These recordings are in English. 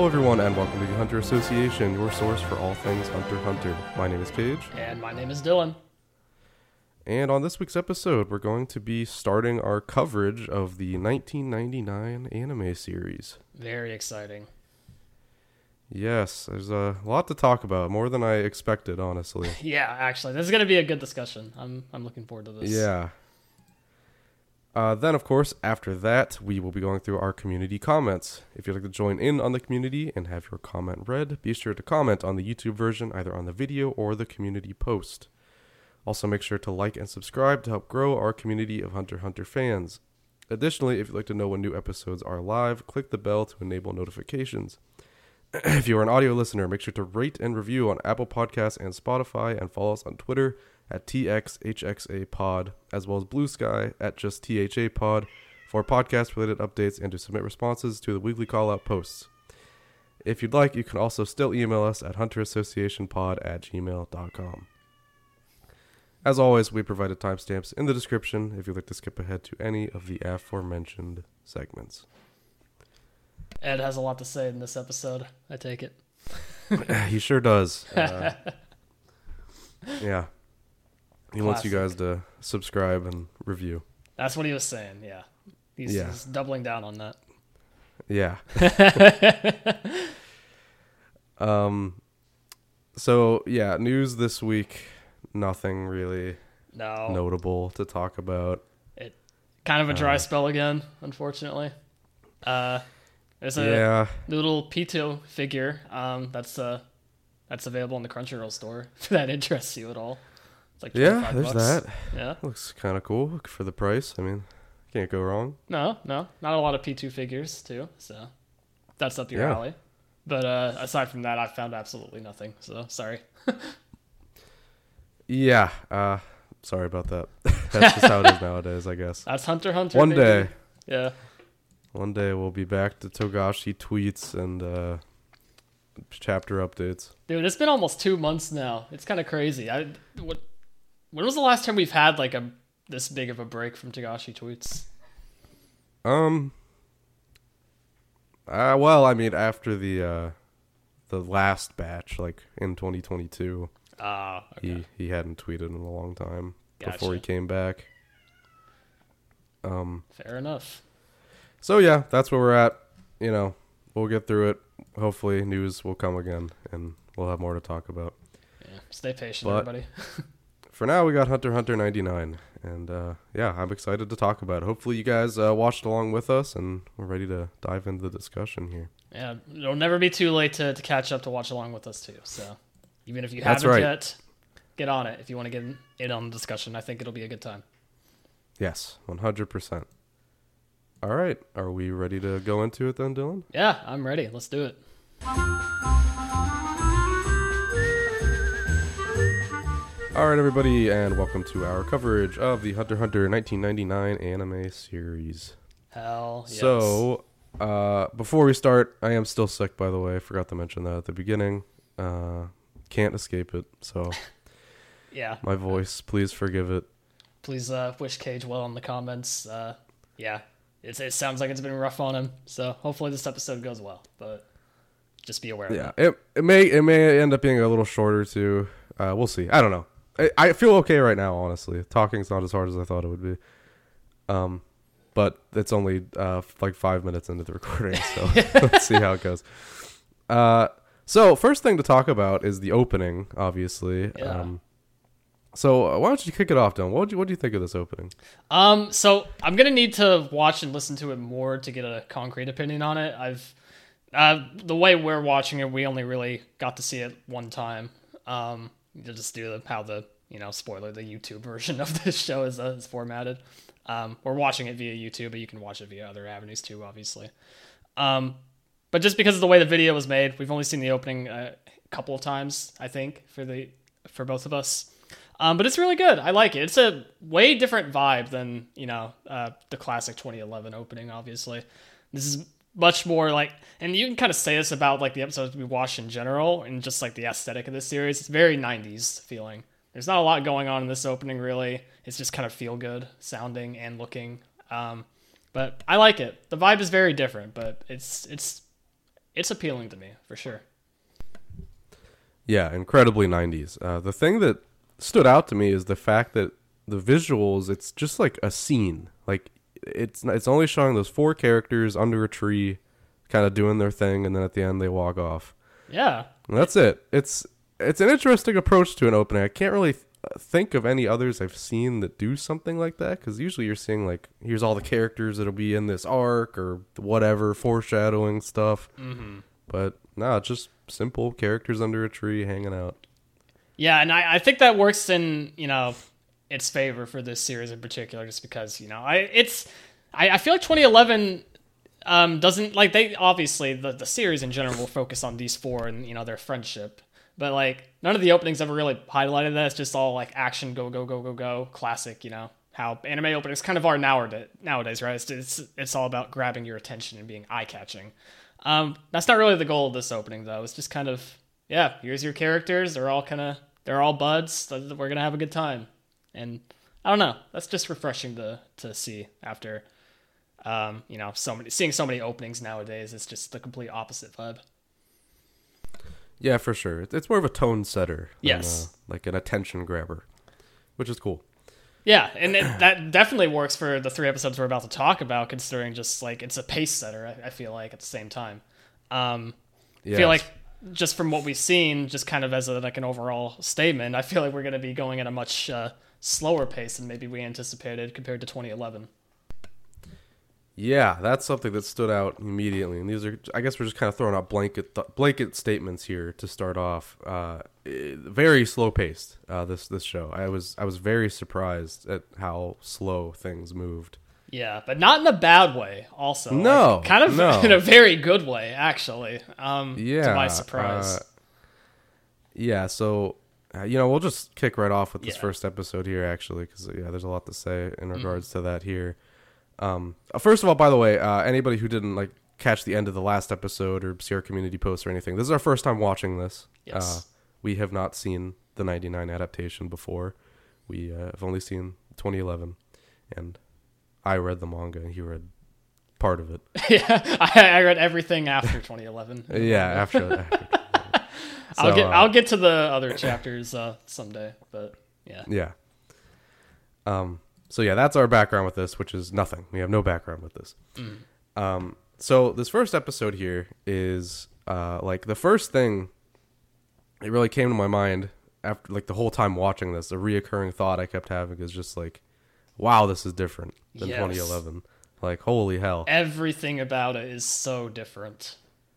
everyone, and welcome to the Hunter Association, your source for all things Hunter x Hunter. My name is Cage. And my name is Dylan. And on this week's episode, we're going to be starting our coverage of the 1999 anime series. Very exciting. Yes, there's a lot to talk about, more than I expected, honestly. Yeah, actually, this is going to be a good discussion. I'm looking forward to this. Yeah. Then, of course, after that, we will be going through our community comments. If you'd like to join in on the community and have your comment read, be sure to comment on the YouTube version, either on the video or the community post. Also, make sure to like and subscribe to help grow our community of Hunter x Hunter fans. Additionally, if you'd like to know when new episodes are live, click the bell to enable notifications. If you are an audio listener, make sure to rate and review on Apple Podcasts and Spotify, and follow us on Twitter at TXHXAPod, as well as Blue Sky at just THAPod for podcast-related updates and to submit responses to the weekly call-out posts. If you'd like, you can also still email us at hunterassociationpod@gmail.com. As always, we provided timestamps in the description if you'd like to skip ahead to any of the aforementioned segments. Ed has a lot to say in this episode, I take it. He sure does. Yeah. He wants you Classic. guys to subscribe and review. That's what he was saying, yeah. He's doubling down on that. Yeah. So, yeah, news this week. Nothing really No. notable to talk about. Kind of a dry spell again, unfortunately. There's a Yeah. little P2 figure that's available in the Crunchyroll store, if that interests you at all. It's like Yeah, 25 there's bucks. that. Yeah. Looks kind of cool for the price. I mean, can't go wrong. No, not a lot of P2 figures too, so that's up your Yeah. alley. But aside from that, I found absolutely nothing. So sorry. Yeah. Sorry about that. That's just how it is nowadays, I guess. That's Hunter x Hunter. One baby. day. Yeah. One day we'll be back to Togashi tweets and chapter updates. Dude, it's been almost 2 months now. It's kind of crazy. When was the last time we've had like this big of a break from Togashi tweets? Well, I mean, after the last batch, like in 2022, Okay. he hadn't tweeted in a long time before Gotcha. he came back. Fair enough. So yeah, that's where we're at. You know, we'll get through it. Hopefully, news will come again, and we'll have more to talk about. Yeah. Stay patient, But- everybody. For now, we got Hunter x Hunter 99, and yeah, I'm excited to talk about it. Hopefully, you guys watched along with us, and we're ready to dive into the discussion here. Yeah, it'll never be too late to catch up to watch along with us too. So even if you That's haven't right. yet, get on it. If you want to get in on the discussion, I think it'll be a good time. Yes, 100%. All right, are we ready to go into it then, Dylan? Yeah, I'm ready. Let's do it. All right, everybody, and welcome to our coverage of the Hunter x Hunter 1999 anime series. Hell yes. So, before we start, I am still sick, by the way. I forgot to mention that at the beginning. Can't escape it, so yeah, my voice, please forgive it. please wish Cage well in the comments. Yeah, it sounds like it's been rough on him. So hopefully this episode goes well, but just be aware of Yeah, that. it may end up being a little shorter too. We'll see. I don't know. I feel okay right now, honestly. Talking's not as hard as I thought it would be. But it's only like 5 minutes into the recording, so let's see how it goes. So first thing to talk about is the opening, obviously. Yeah. So why don't you kick it off, Dylan? What do you think of this opening? So I'm gonna need to watch and listen to it more to get a concrete opinion on it. The way we're watching it, we only really got to see it one time. Just due to how the spoiler, the YouTube version of this show is formatted. We're watching it via YouTube, but you can watch it via other avenues too, obviously. But just because of the way the video was made, we've only seen the opening a couple of times, I think, for both of us. But it's really good. I like it. It's a way different vibe than the classic 2011 opening. Obviously, this is much more like, and you can kind of say this about like the episodes we watch in general, and just like the aesthetic of this series. It's very 90s feeling. There's not a lot going on in this opening, really. It's just kind of feel good sounding and looking. But I like it. The vibe is very different, but it's it's appealing to me for sure. Yeah, incredibly 90s. The thing that stood out to me is the fact that the visuals, it's just like a scene. Like it's only showing those four characters under a tree kind of doing their thing, and then at the end they walk off. Yeah. And that's it. It's an interesting approach to an opening. I can't really think of any others I've seen that do something like that, because usually you're seeing like, here's all the characters that'll be in this arc or whatever, foreshadowing stuff. Mm-hmm. But no, it's just simple characters under a tree hanging out. Yeah, and I think that works in, its favor for this series in particular, just because, I feel like 2011 doesn't, like, they obviously the series in general will focus on these four and their friendship, but like none of the openings ever really highlighted that. It's just all like action, go go go go go, classic, how anime openings kind of are nowadays, right? It's all about grabbing your attention and being eye catching. That's not really the goal of this opening though. It's just kind of, yeah, here's your characters, they're all buds, we're gonna have a good time. And I don't know, that's just refreshing to see after seeing so many openings nowadays. It's just the complete opposite vibe. Yeah, for sure. It's more of a tone setter than Yes. like an attention grabber, which is cool. Yeah, and that definitely works for the 3 episodes we're about to talk about, considering just like it's a pace setter, I feel like, at the same time. I feel like just from what we've seen, just kind of as an overall statement, I feel like we're going to be going at a much slower pace than maybe we anticipated compared to 2011. Yeah, that's something that stood out immediately. And these are, I guess we're just kind of throwing out blanket statements here to start off. Very slow paced, this show. I was very surprised at how slow things moved. Yeah, but not in a bad way also. No. Like, kind of no. in a very good way, actually. Yeah. To my surprise. Yeah, so, we'll just kick right off with this Yeah. first episode here, actually, because, there's a lot to say in regards to that here. First of all, by the way, anybody who didn't like catch the end of the last episode or see our community posts or anything, this is our first time watching this. Yes. We have not seen the 99 adaptation before. We have only seen 2011, and I read the manga and he read part of it. Yeah, I read everything after 2011. Yeah, after I'll get to the other chapters someday, but yeah. Yeah. So yeah, that's our background with this, which is nothing. We have no background with this. So this first episode here is like the first thing it really came to my mind after like the whole time watching this. A reoccurring thought I kept having is just like, wow, this is different than Yes. 2011. Like, holy hell. Everything about it is so different.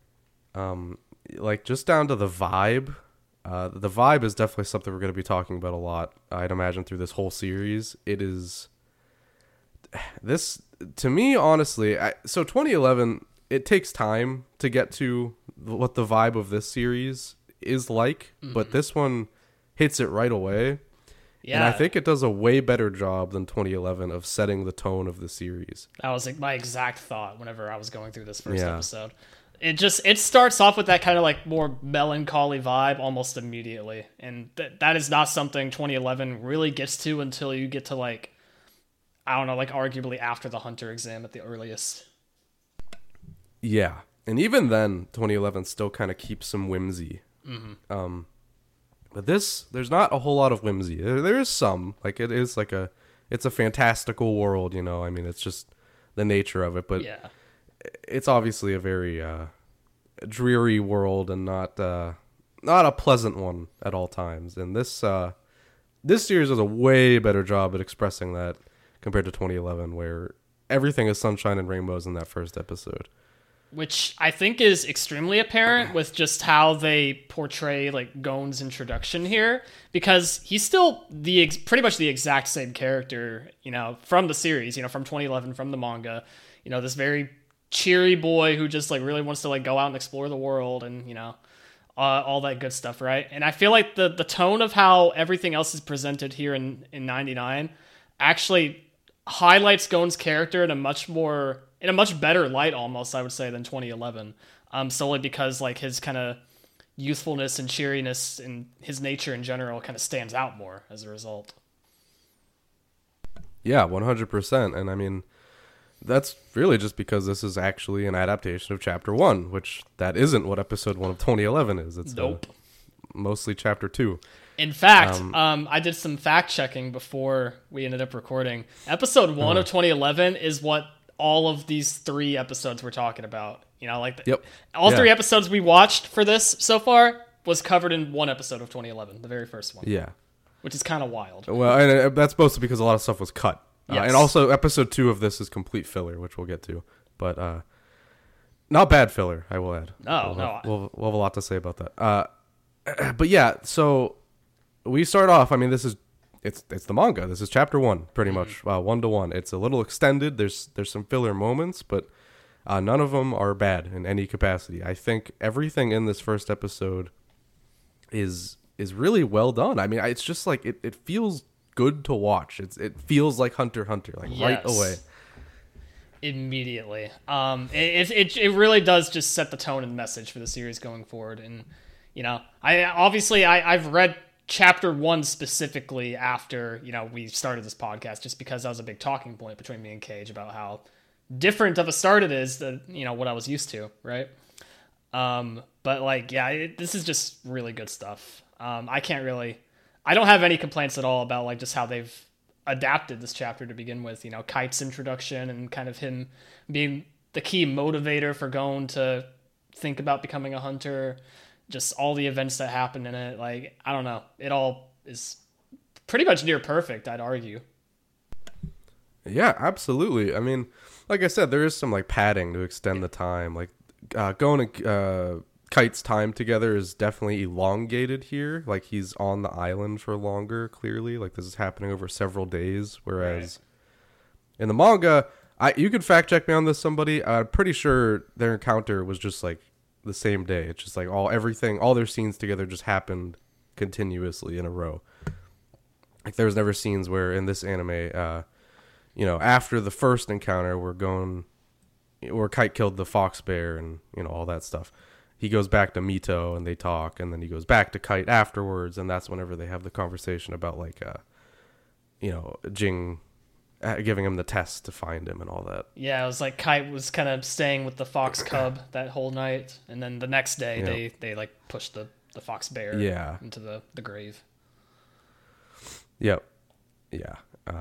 Like just down to the vibe. The vibe is definitely something we're going to be talking about a lot. I'd imagine through this whole series. It is this to me, honestly. So 2011, it takes time to get to what the vibe of this series is like, but this one hits it right away. Yeah, And I think it does a way better job than 2011 of setting the tone of the series. that was like my exact thought whenever I was going through this first Yeah. episode. It starts off with that kind of like more melancholy vibe almost immediately, and that is not something 2011 really gets to until you get to like, I don't know, like arguably after the Hunter exam at the earliest. Yeah. And even then, 2011 still kind of keeps some whimsy. But there's not a whole lot of whimsy. There is some. Like, it is like it's a fantastical world, I mean, it's just the nature of it. But Yeah. it's obviously a very dreary world and not a pleasant one at all times. And this series does a way better job at expressing that compared to 2011, where everything is sunshine and rainbows in that first episode. Which I think is extremely apparent with just how they portray like Gon's introduction here, because he's still pretty much the exact same character, from the series, from 2011, from the manga, this very cheery boy who just like really wants to like go out and explore the world and all that good stuff, right? And I feel like the tone of how everything else is presented here in 99 actually highlights Gon's character in a much better light, almost, I would say, than 2011. Solely because like his kind of youthfulness and cheeriness and his nature in general kind of stands out more as a result. Yeah, 100%. And I mean, that's really just because this is actually an adaptation of Chapter 1, which that isn't what Episode 1 of 2011 is. It's Nope. Mostly Chapter 2. In fact, I did some fact checking before we ended up recording. Episode 1 of 2011 is what all of these 3 episodes we're talking about. You know, like all 3 episodes we watched for this so far was covered in one episode of 2011, the very first one. Yeah. Which is kind of wild. Well, and that's mostly because a lot of stuff was cut. Yes. And also, Episode 2 of this is complete filler, which we'll get to. But not bad filler, I will add. We'll have a lot to say about that. But yeah, so we start off. I mean, it's the manga. This is Chapter 1, pretty much 1-to-1. It's a little extended. There's some filler moments, but none of them are bad in any capacity. I think everything in this first episode is really well done. I mean, it's just like it feels good to watch. It feels like Hunter x Hunter, like right away. Immediately. It really does just set the tone and message for the series going forward. And you know, I've read Chapter 1 specifically after, you know, we started this podcast, just because that was a big talking point between me and Cage about how different of a start it is than, you know, what I was used to, right? But like, yeah, this is just really good stuff. I don't have any complaints at all about like just how they've adapted this chapter to begin with. You know, Kite's introduction and kind of him being the key motivator for Gon to think about becoming a hunter. Just all the events that happen in it. Like, I don't know. It all is pretty much near perfect, I'd argue. Yeah, absolutely. I mean, like I said, there is some like padding to extend the time. Like Gon and Kite's time together is definitely elongated here. Like, he's on the island for longer, clearly. Like, this is happening over several days. Whereas in the manga, you could fact check me on this, somebody. I'm pretty sure their encounter was just like the same day. It's just like all their scenes together just happened continuously in a row. Like, there was never scenes where in this anime, you know, after the first encounter, where Kite killed the fox bear and, you know, all that stuff. He goes back to Mito and they talk, and then he goes back to Kite afterwards, and that's whenever they have the conversation about like, you know, Jing giving him the test to find him and all that. Yeah, it was like Kite was kind of staying with the fox cub that whole night, and then the next day they like pushed the fox bear into the grave. Yep. Yeah.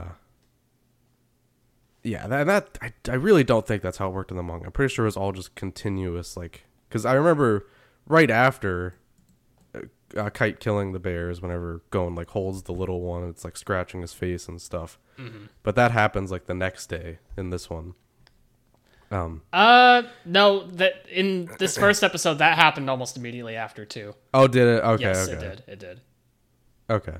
Yeah, that I really don't think that's how it worked in the manga. I'm pretty sure it was all just continuous, like, because I remember right after Kite killing the bears, whenever Gon like holds the little one, it's like scratching his face and stuff. Mm-hmm. But that happens like the next day in this one. No, that in this first episode that happened almost immediately after too. Oh, did it? Okay, yes, okay. It did. Okay.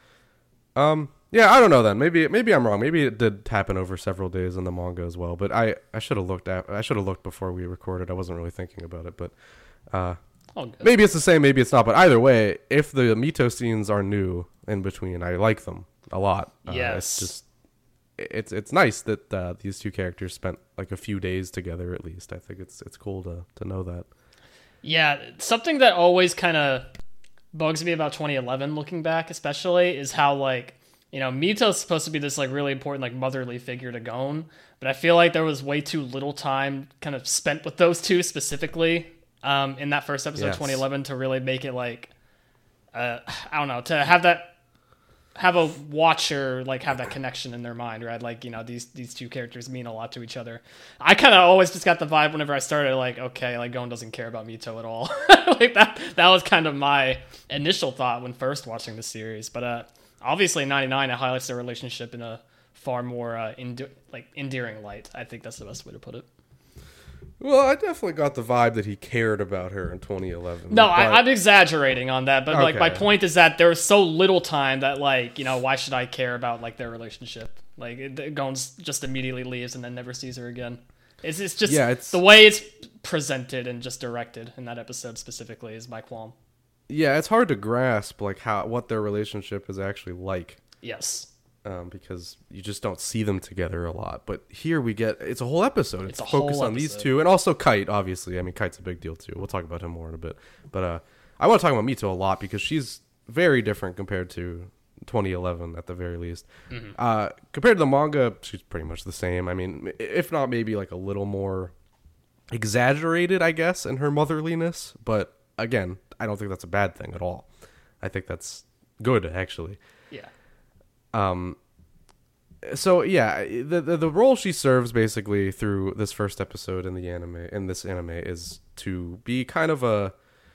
Yeah, I don't know then. Maybe I'm wrong. Maybe it did happen over several days in the manga as well. But I should have looked before we recorded. I wasn't really thinking about it, but maybe it's the same, maybe it's not. But either way, if the Mito scenes are new in between, I like them a lot. Yes, it's just it's nice that these two characters spent like a few days together at least. I think it's cool to know that. Yeah, something that always kind of bugs me about 2011 looking back especially is how, like, you know, Mito's supposed to be this like really important like motherly figure to Gon, but I feel like there was way too little time kind of spent with those two specifically in that first episode of 2011 to really make it like I don't know, to have a watcher like have that connection in their mind, right? Like, you know, these two characters mean a lot to each other. I kind of always just got the vibe whenever I started, like, okay, like Gon doesn't care about Mito at all. Like that was kind of my initial thought when first watching the series. But obviously 99 it highlights their relationship in a far more endearing light. I think that's the best way to put it. Well, I definitely got the vibe that he cared about her in 2011. No, I'm exaggerating on that, but like my point is that there was so little time that, like, you know, why should I care about like their relationship? Like, Gon's just immediately leaves and then never sees her again. It's just it's the way it's presented and just directed in that episode specifically is my qualm. Yeah, it's hard to grasp like what their relationship is actually like. Yes. Because you just don't see them together a lot. But here it's a whole episode. It's on focused on these two. And also Kite, obviously. I mean, Kite's a big deal, too. We'll talk about him more in a bit. But I want to talk about Mito a lot because she's very different compared to 2011 at the very least. Mm-hmm. Compared to the manga, she's pretty much the same. I mean, if not maybe like a little more exaggerated, I guess, in her motherliness. But again, I don't think that's a bad thing at all. I think that's good, actually. Yeah. So yeah, the role she serves basically through this first episode in this anime is to be kind of a,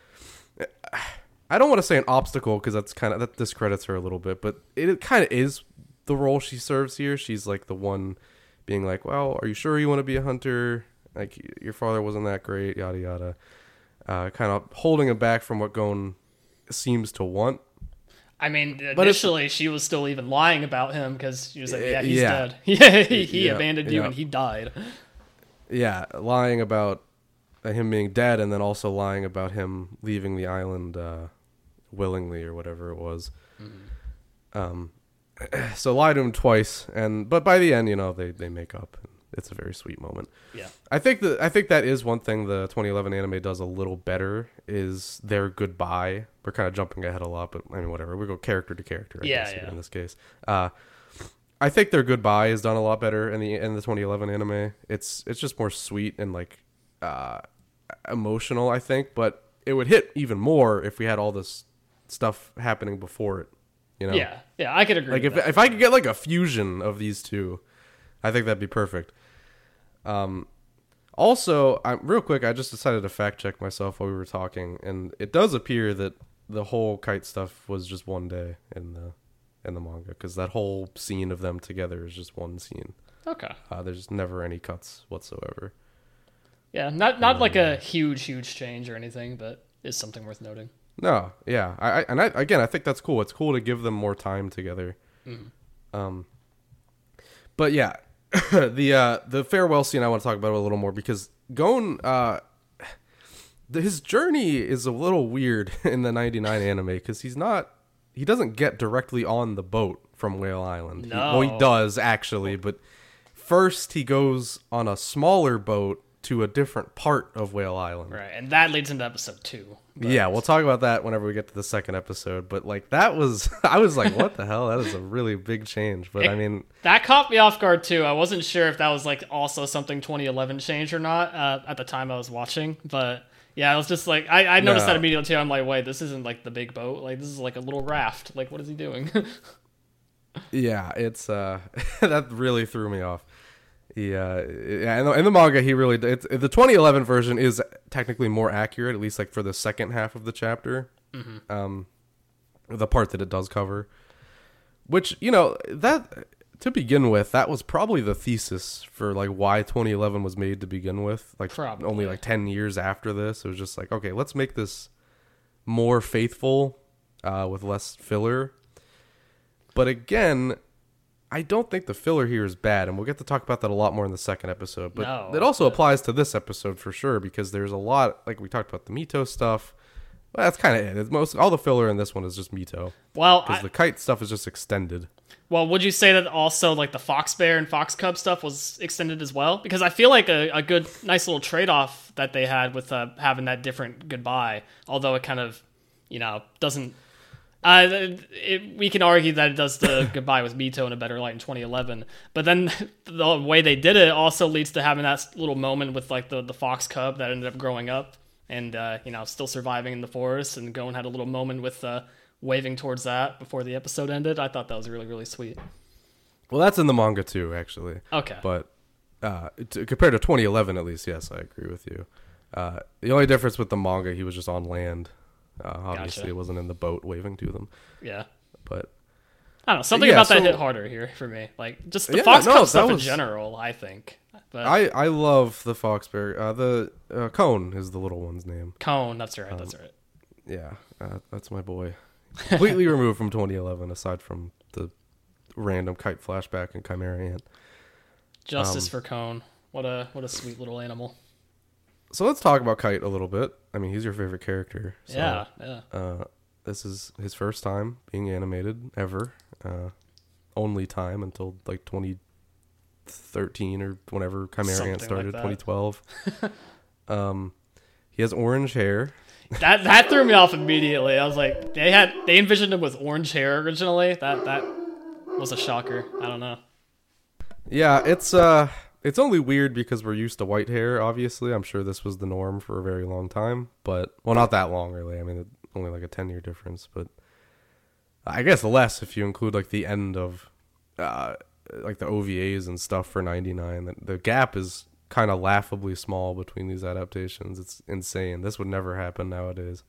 I don't want to say an obstacle because that discredits her a little bit, but it kind of is the role she serves here. She's like the one being like, well, are you sure you want to be a hunter? Like, your father wasn't that great, yada yada. Kind of holding him back from what Gon seems to want. I mean, initially she was still even lying about him because she was like, "Yeah, he's dead. he abandoned you and he died." Yeah, lying about him being dead, and then also lying about him leaving the island willingly or whatever it was. Mm-hmm. So lie to him twice, but by the end, they make up. It's a very sweet moment. Yeah, I think that is one thing the 2011 anime does a little better is their goodbye. We're kind of jumping ahead a lot, but I mean whatever. We go character to character. I guess, in this case, I think their goodbye is done a lot better in the 2011 anime. It's just more sweet and like emotional, I think. But it would hit even more if we had all this stuff happening before it. Yeah, I could agree. Like if I could get like a fusion of these two, I think that'd be perfect. Also, real quick, I just decided to fact check myself while we were talking, and it does appear that the whole kite stuff was just one day in the manga, because that whole scene of them together is just one scene. Okay. There's never any cuts whatsoever. Yeah, not like a huge change or anything, but it's something worth noting. No, yeah, I think that's cool. It's cool to give them more time together. Mm-hmm. But yeah. The farewell scene I want to talk about a little more because Gon, his journey is a little weird in the 99 anime because he doesn't get directly on the boat from Whale Island. No. He does actually, but first he goes on a smaller boat to a different part of Whale Island. Right, and that leads into episode 2. Yeah, we'll talk about that whenever we get to the second episode. But like I was like, what the hell? That is a really big change. But I mean, that caught me off guard too. I wasn't sure if that was like also something 2011 changed or not at the time I was watching. But yeah, I was just like, I noticed that immediately too. I'm like, wait, this isn't like the big boat. Like this is like a little raft. Like what is he doing? Yeah, it's that really threw me off. Yeah, in the manga, he really the 2011 version is technically more accurate, at least like for the second half of the chapter. Mm-hmm. The part that it does cover, which that to begin with, that was probably the thesis for like why 2011 was made to begin with. Like probably. Only like 10 years after this, it was just like, okay, let's make this more faithful with less filler. But again, I don't think the filler here is bad, and we'll get to talk about that a lot more in the second episode. But it also applies to this episode for sure, because there's a lot, like we talked about the Mito stuff. Well, that's kind of it. It's all the filler in this one is just Mito. Well, because the kite stuff is just extended. Well, would you say that also like the Fox Bear and Fox Cub stuff was extended as well? Because I feel like a good, nice little trade-off that they had with having that different goodbye, although it kind of, doesn't. We can argue that it does the goodbye with Mito in a better light in 2011, but then the way they did it also leads to having that little moment with like the fox cub that ended up growing up and still surviving in the forest, and Gon had a little moment with waving towards that before the episode ended. I thought that was really, really sweet. Well, that's in the manga too, actually. Okay, but compared to 2011, at least, yes, I agree with you. The only difference with the manga, he was just on land. Obviously, It wasn't in the boat waving to them. Yeah. But I don't know. Something about that hit harder here for me. Like, just the Fox Cub stuff in general, I think. But I love the Fox Bear. The Cone is the little one's name. Cone, that's right. That's right. Yeah, that's my boy. Completely removed from 2011, aside from the random kite flashback and Chimera Ant. Justice for Cone. What a sweet little animal. So let's talk about Kite a little bit. I mean, he's your favorite character. So, yeah. This is his first time being animated ever. Only time until like 2013 or whenever Chimera Ant started, like 2012. He has orange hair. That threw me off immediately. I was like, they envisioned him with orange hair originally. That was a shocker. I don't know. Yeah, it's only weird because we're used to white hair, obviously. I'm sure this was the norm for a very long time, but well, not that long really. I mean, only like a 10-year difference, but I guess less if you include like the end of like the OVAs and stuff for 99. The gap is kind of laughably small between these adaptations. It's insane. This would never happen nowadays.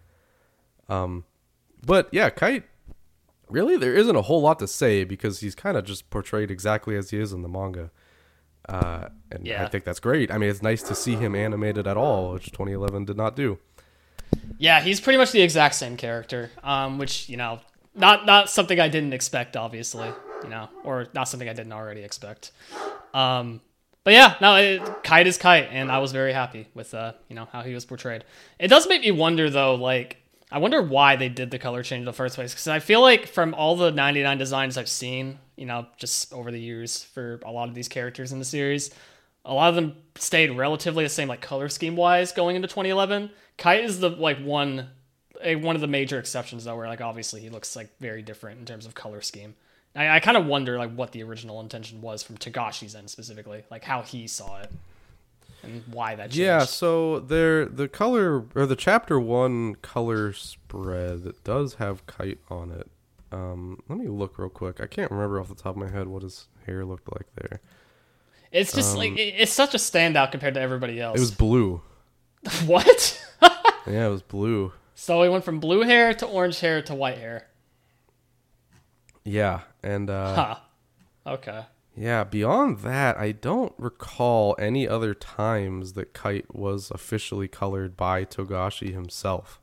But yeah, Kite, really there isn't a whole lot to say because he's kind of just portrayed exactly as he is in the manga. And Yeah. I think that's great. I mean, it's nice to see him animated at all, which 2011 did not do. Yeah, he's pretty much the exact same character. Which, not something I didn't expect, obviously, or not something I didn't already expect. But yeah, no, Kite is Kite, and I was very happy with how he was portrayed. It does make me wonder though, like I wonder why they did the color change in the first place, because I feel like from all the 99 designs I've seen, just over the years for a lot of these characters in the series, a lot of them stayed relatively the same, like color scheme wise, going into 2011. Kite is the one of the major exceptions though, where like obviously he looks like very different in terms of color scheme. I kind of wonder like what the original intention was from Togashi's end specifically, like how he saw it and why that changed. Yeah, so the color or the chapter 1 color spread does have Kite on it. Let me look real quick. I can't remember off the top of my head what his hair looked like there. It's just like it's such a standout compared to everybody else. It was blue. What? Yeah, it was blue. So we went from blue hair to orange hair to white hair. Yeah, and Okay. yeah, beyond that, I don't recall any other times that Kite was officially colored by Togashi himself.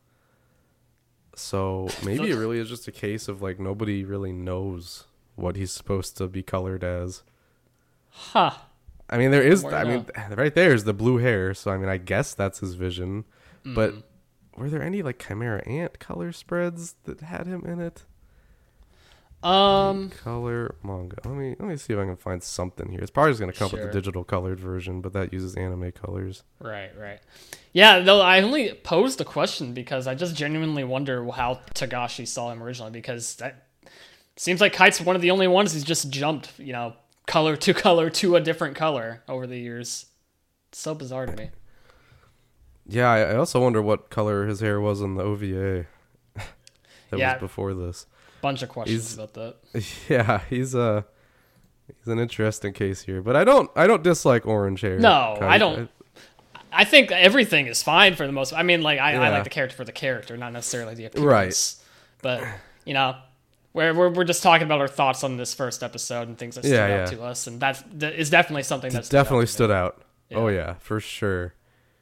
So maybe it really is just a case of like nobody really knows what he's supposed to be colored as. Huh. I mean, there is. More I mean, right there is the blue hair. So I mean, I guess that's his vision. But were there any like Chimera Ant color spreads that had him in it? Color manga. Let me see if I can find something here. It's probably just gonna come up with the digital colored version, but that uses anime colors. Right. Yeah, though I only posed a question because I just genuinely wonder how Togashi saw him originally, because that seems like Kite's one of the only ones who's just jumped, color to a different color over the years. It's so bizarre to me. Yeah, I also wonder what color his hair was in the OVA that Yeah. was before this. Bunch of questions about that. Yeah, he's an interesting case here, but I don't dislike orange hair. No, I don't. I think everything is fine for the most. I mean, like I like the character for the character, not necessarily the appearance. Right. But we're just talking about our thoughts on this first episode and things that stood out to us, and that is definitely something that's definitely stood out. Yeah. Oh yeah, for sure.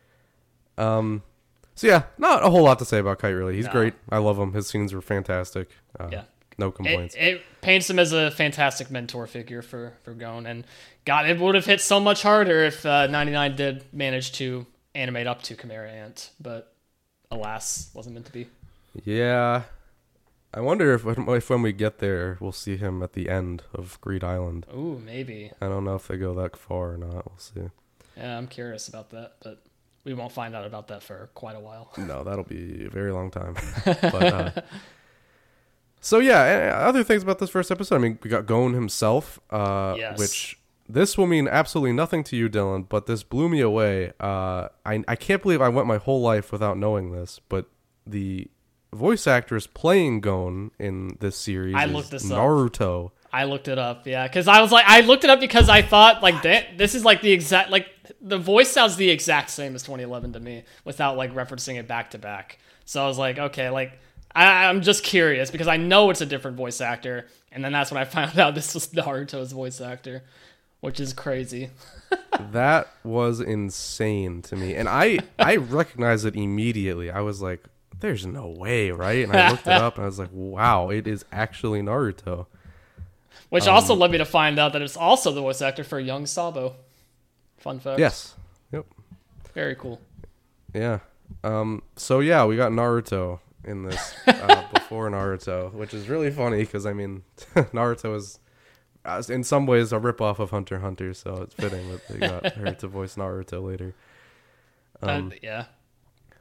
So yeah, not a whole lot to say about Kite really. He's great. I love him. His scenes were fantastic. Yeah. No complaints. It paints him as a fantastic mentor figure for Gon, and God, it would have hit so much harder if 99 did manage to animate up to Chimera Ant, but alas, wasn't meant to be. Yeah. I wonder if when we get there, we'll see him at the end of Greed Island. Ooh, maybe. I don't know if they go that far or not. We'll see. Yeah, I'm curious about that, but we won't find out about that for quite a while. No, that'll be a very long time. But, so yeah, other things about this first episode. I mean, we got Gon himself, Yes. which this will mean absolutely nothing to you, Dylan, but this blew me away. I can't believe I went my whole life without knowing this, but the voice actress playing Gon in this series is Naruto. I looked it up, yeah, because I looked it up because I thought like this is like the exact, like the voice sounds the exact same as 2011 to me without like referencing it back to back. So I was like, okay, like I'm just curious because I know it's a different voice actor, and then that's when I found out this was Naruto's voice actor, which is crazy. That was insane to me, and I recognized it immediately. I was like, "There's no way, right?" And I looked it up, and I was like, "Wow, it is actually Naruto." Which also led me to find out that it's also the voice actor for young Sabo. Fun fact. Yes. Yep. Very cool. Yeah. So yeah, we got Naruto in this before Naruto, which is really funny because I mean, Naruto is in some ways a ripoff of Hunter x Hunter, so it's fitting that they got her to voice Naruto later. Yeah.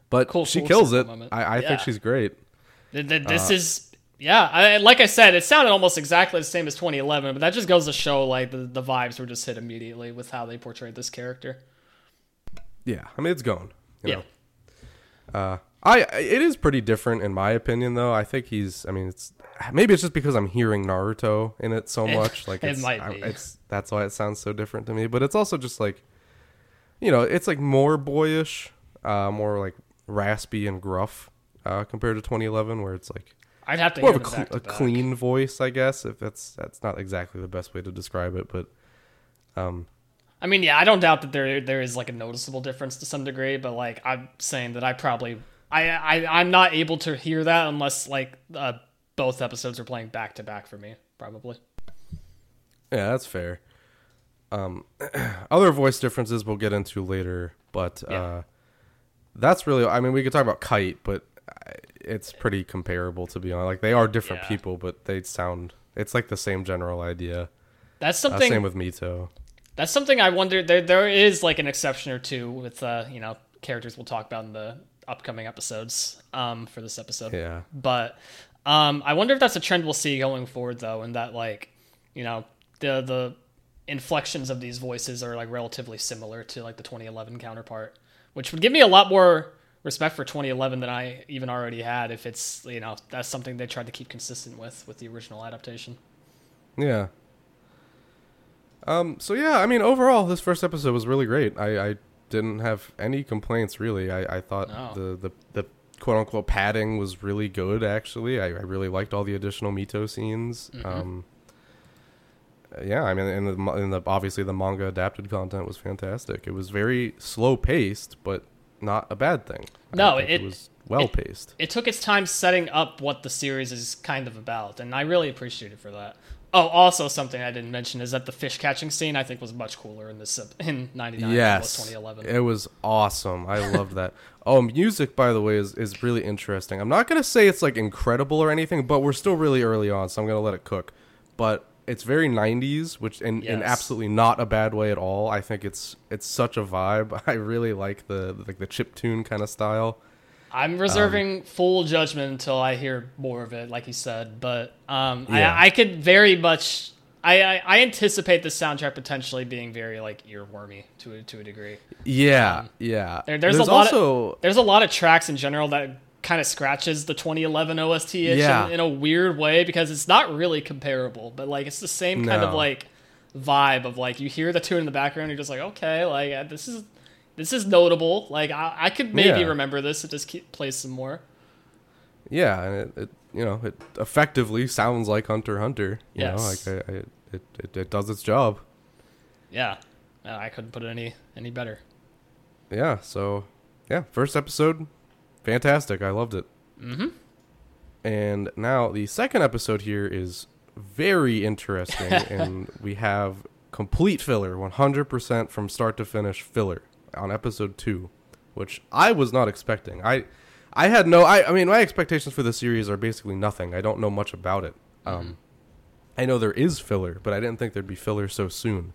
But Cool she full kills circle it. moment. I Yeah. think she's great. This is, yeah, like I said, it sounded almost exactly the same as 2011, but that just goes to show like the vibes were just hit immediately with how they portrayed this character. Yeah, I mean it's going. You Yeah. know. It is pretty different in my opinion though. I think he's. I mean, maybe it's just because I'm hearing Naruto in it so much. Like it might be. That's why it sounds so different to me. But it's also just like, you know, it's like more boyish, more like raspy and gruff compared to 2011, where it's like I'd have to more hear of them back to a back. clean voice, I guess. If that's not exactly the best way to describe it, but I mean, yeah, I don't doubt that there is like a noticeable difference to some degree, but like I'm saying that I'm not able to hear that unless like both episodes are playing back to back for me, probably. yeah, that's fair. Other voice differences we'll get into later, but that's really. I mean, we could talk about Kite, but it's pretty comparable to be honest. Like they are different Yeah. people, but they sound. It's like the same general idea. That's something. Same with Mito. That's something I wonder. There is like an exception or two with characters we'll talk about in the upcoming episodes for this episode. Yeah. But I wonder if that's a trend we'll see going forward though, and that like the inflections of these voices are like relatively similar to like the 2011 counterpart, which would give me a lot more respect for 2011 than I even already had if it's that's something they tried to keep consistent with the original adaptation. Yeah. So yeah, I mean, overall, this first episode was really great. I didn't have any complaints really. I thought the quote unquote padding was really good. Actually, I really liked all the additional Mito scenes. Mm-hmm. Yeah, I mean, in the obviously the manga adapted content was fantastic. It was very slow paced, but not a bad thing. No, it was well paced. It took its time setting up what the series is kind of about, and I really appreciate it for that. Oh, also something I didn't mention is that the fish catching scene I think was much cooler in in 99 than it was 2011. It was awesome. I loved that. Oh, music, by the way, is really interesting. I'm not going to say it's like incredible or anything, but we're still really early on, so I'm going to let it cook. But it's very 90s, which in absolutely not a bad way at all. I think it's such a vibe. I really like the chiptune kind of style. I'm reserving full judgment until I hear more of it, like you said. But I could very much. I anticipate the soundtrack potentially being very like earwormy to a degree. Yeah, yeah. There's a lot of tracks in general that kind of scratches the 2011 OST itch in a weird way because it's not really comparable, but like it's the same kind of like vibe of like you hear the tune in the background, you're just like okay, like this is notable. Like I could maybe remember this if this plays some more. Yeah, and it effectively sounds like Hunter x Hunter. You know, like it does its job. Yeah, I couldn't put it any better. Yeah. So first episode, fantastic. I loved it. Mm-hmm. And now the second episode here is very interesting, and we have complete filler, 100% from start to finish filler on episode 2, which I was not expecting. I mean, my expectations for the series are basically nothing. I don't know much about it. I know there is filler, but I didn't think there'd be filler so soon.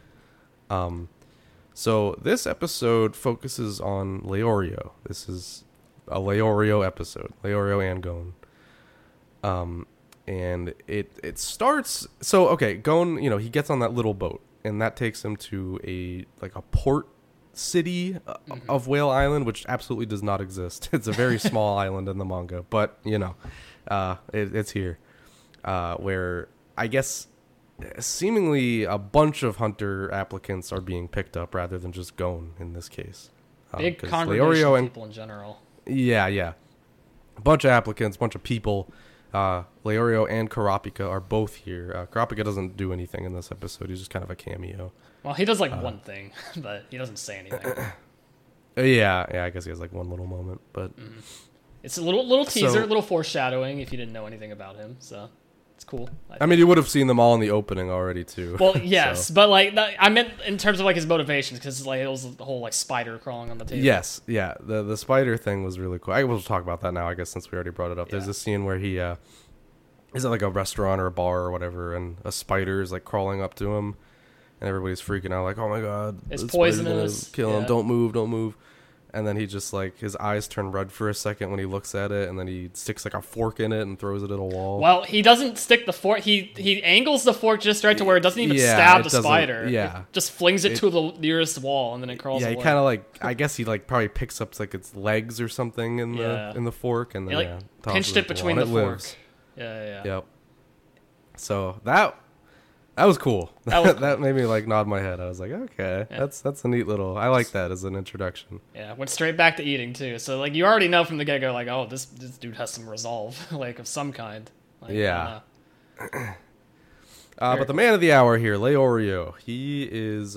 So this episode focuses on Leorio. This is a Leorio episode, Leorio and Gon. And it starts. So okay, Gon, he gets on that little boat, and that takes him to a port city of Whale Island, which absolutely does not exist. It's a very small island in the manga, but it's here, where I guess seemingly a bunch of hunter applicants are being picked up rather than just Gon in this case. Big congregation of people in general. Yeah. A bunch of applicants, bunch of people. Leorio and Kurapika are both here. Kurapika doesn't do anything in this episode. He's just kind of a cameo. Well, he does one thing, but he doesn't say anything. Yeah, I guess he has one little moment, but it's a little teaser, little foreshadowing if you didn't know anything about him. So it's cool. I mean, you would have seen them all in the opening already too. Well, yes, so. But I meant in terms of his motivations, because it was the whole spider crawling on the table. Yes, yeah, the spider thing was really cool. I will talk about that now, I guess, since we already brought it up. There's a scene where he is at a restaurant or a bar or whatever, and a spider is crawling up to him, and everybody's freaking out, oh my god, it's poisonous, kill him, don't move. And then he just like his eyes turn red for a second when he looks at it, and then he sticks like a fork in it and throws it at a wall. Well, he doesn't stick the fork. He angles the fork just right to where it doesn't even Yeah, stab it the doesn't- spider. yeah. It just flings it to the nearest wall and then it crawls Yeah, away. he kind of like I guess he like probably picks up like its legs or something in the Yeah. in the fork, and then He, like, tosses pinched it at between wall, the and it fork. lives. Yeah. Yep. So that was cool. That was cool. That made me like nod my head. I was like, okay, Yeah. that's a neat little. I like that as an introduction. Yeah, went straight back to eating too. So like you already know from the get go, like, oh, this dude has some resolve, like of some kind. Like, Yeah. I But the man of the hour here, Leorio, he is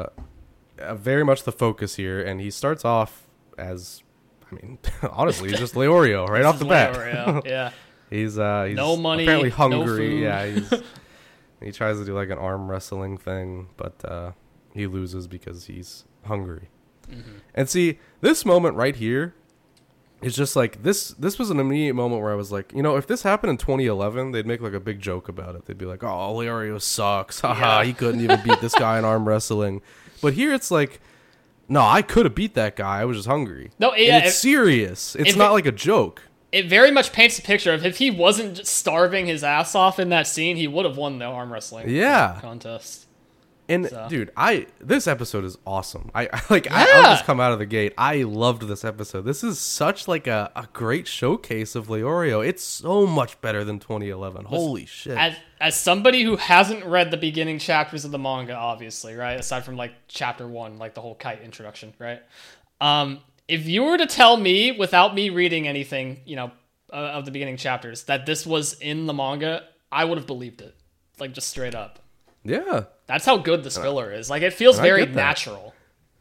very much the focus here, and he starts off as, I mean, honestly, he's just Leorio right off the bat. Yeah. He's No money, apparently no hungry. food. Yeah, he tries to do like an arm wrestling thing, but he loses because he's hungry. Mm-hmm. And see, this moment right here is just like this was an immediate moment where I was like, you know, if this happened in 2011, they'd make like a big joke about it. They'd be like, oh, Leorio sucks. Haha, Yeah. he couldn't even beat this guy in arm wrestling. But here it's like, no, I could have beat that guy. I was just hungry. No, And yeah, it's serious. It's if not it- like a joke. It very much paints a picture of if he wasn't just starving his ass off in that scene, he would have won the arm wrestling Yeah. contest. And So. dude, this episode is awesome. I'll Yeah. just come out of the gate. I loved this episode. This is such like a great showcase of Leorio. It's so much better than 2011. Holy shit. As somebody who hasn't read the beginning chapters of the manga, obviously, right? Aside from like chapter 1, like the whole kite introduction, right? If you were to tell me without me reading anything, of the beginning chapters that this was in the manga, I would have believed it. Like just straight up. Yeah. That's how good this filler is. Like it feels and I very get that. natural.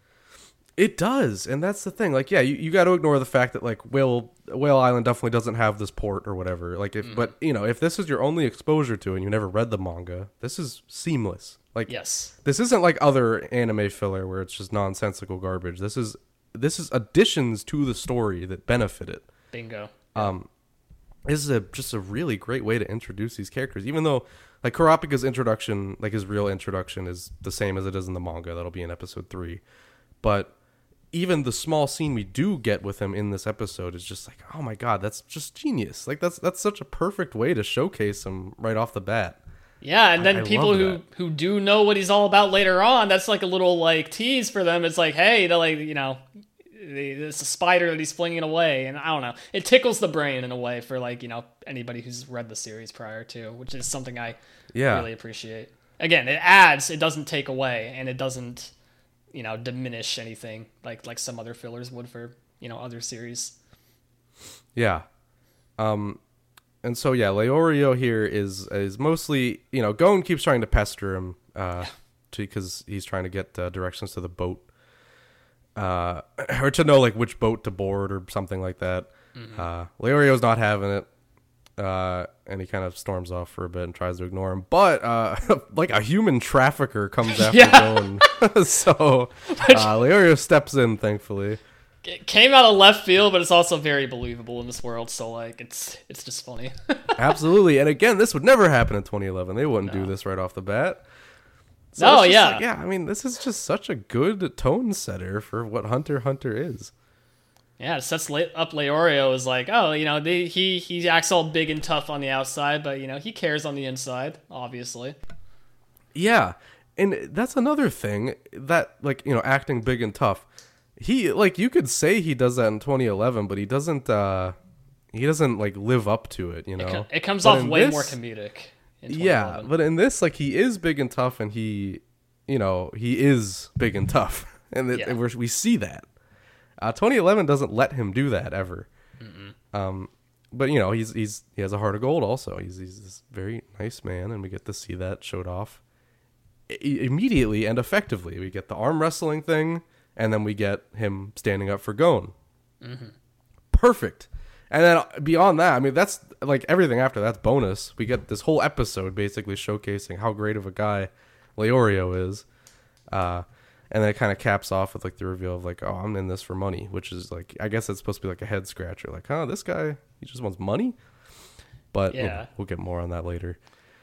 It does. And that's the thing. Like, yeah, you got to ignore the fact that like Whale Island definitely doesn't have this port or whatever. Like but if this is your only exposure to it and you never read the manga, this is seamless. Like Yes. this isn't like other anime filler where it's just nonsensical garbage. This is additions to the story that benefit it. Bingo. This is just a really great way to introduce these characters. Even though like Kurapika's introduction, like his real introduction, is the same as it is in the manga. That'll be in episode 3. But even the small scene we do get with him in this episode is just like, oh my god, that's just genius. Like that's such a perfect way to showcase him right off the bat. Yeah, and then I people love who do know what he's all about later on, that's like a little like tease for them. It's like, hey, they're like, it's a spider that he's flinging away, and I don't know. It tickles the brain in a way for like anybody who's read the series prior to, which is something I really appreciate. Again, it adds, it doesn't take away, and it doesn't diminish anything like some other fillers would for other series. Yeah. And so yeah, Leorio here is mostly Gon keeps trying to pester him because he's trying to get directions to the boat. Or to know like which boat to board or something like that. Leorio's not having it, and he kind of storms off for a bit and tries to ignore him. But like a human trafficker comes after Gon, so Leorio steps in. Thankfully, It came out of left field, but it's also very believable in this world. So like, it's just funny. absolutely. And again, this would never happen in 2011. They wouldn't do this right off the bat. So No, it's just yeah. like, yeah. I mean, this is just such a good tone setter for what Hunter x Hunter is. Yeah, it sets up Leorio as like, oh, he acts all big and tough on the outside, but he cares on the inside, obviously. Yeah, and that's another thing that like acting big and tough. He like you could say he does that in 2011, but he doesn't like live up to it. It comes But off in way this- more comedic. In Yeah, 2011. but in this, like he is big and tough, and he is big and tough, and Yeah. we see that. 2011 doesn't let him do that ever. But he has a heart of gold. Also, he's this very nice man, and we get to see that showed off immediately and effectively. We get the arm wrestling thing, and then we get him standing up for Gon. Perfect. And then beyond that, I mean, that's like everything after that's bonus. We get this whole episode basically showcasing how great of a guy Leorio is. And then it kind of caps off with like the reveal of like, oh, I'm in this for money, which is like, I guess it's supposed to be like a head scratcher. Like, huh, this guy, he just wants money. But Yeah. we'll get more on that later.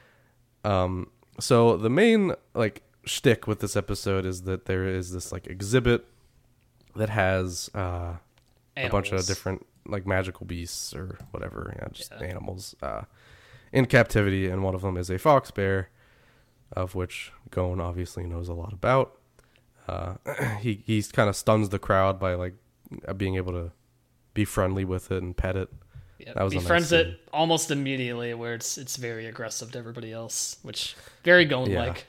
So the main like shtick with this episode is that there is this like exhibit that has a bunch of Animals. different like magical beasts or whatever, just animals in captivity, and one of them is a fox bear, of which Gon obviously knows a lot about. He kind of stuns the crowd by like being able to be friendly with it and pet it. Yeah, That was a nice befriends scene. it almost immediately, where it's very aggressive to everybody else, which very Gon like.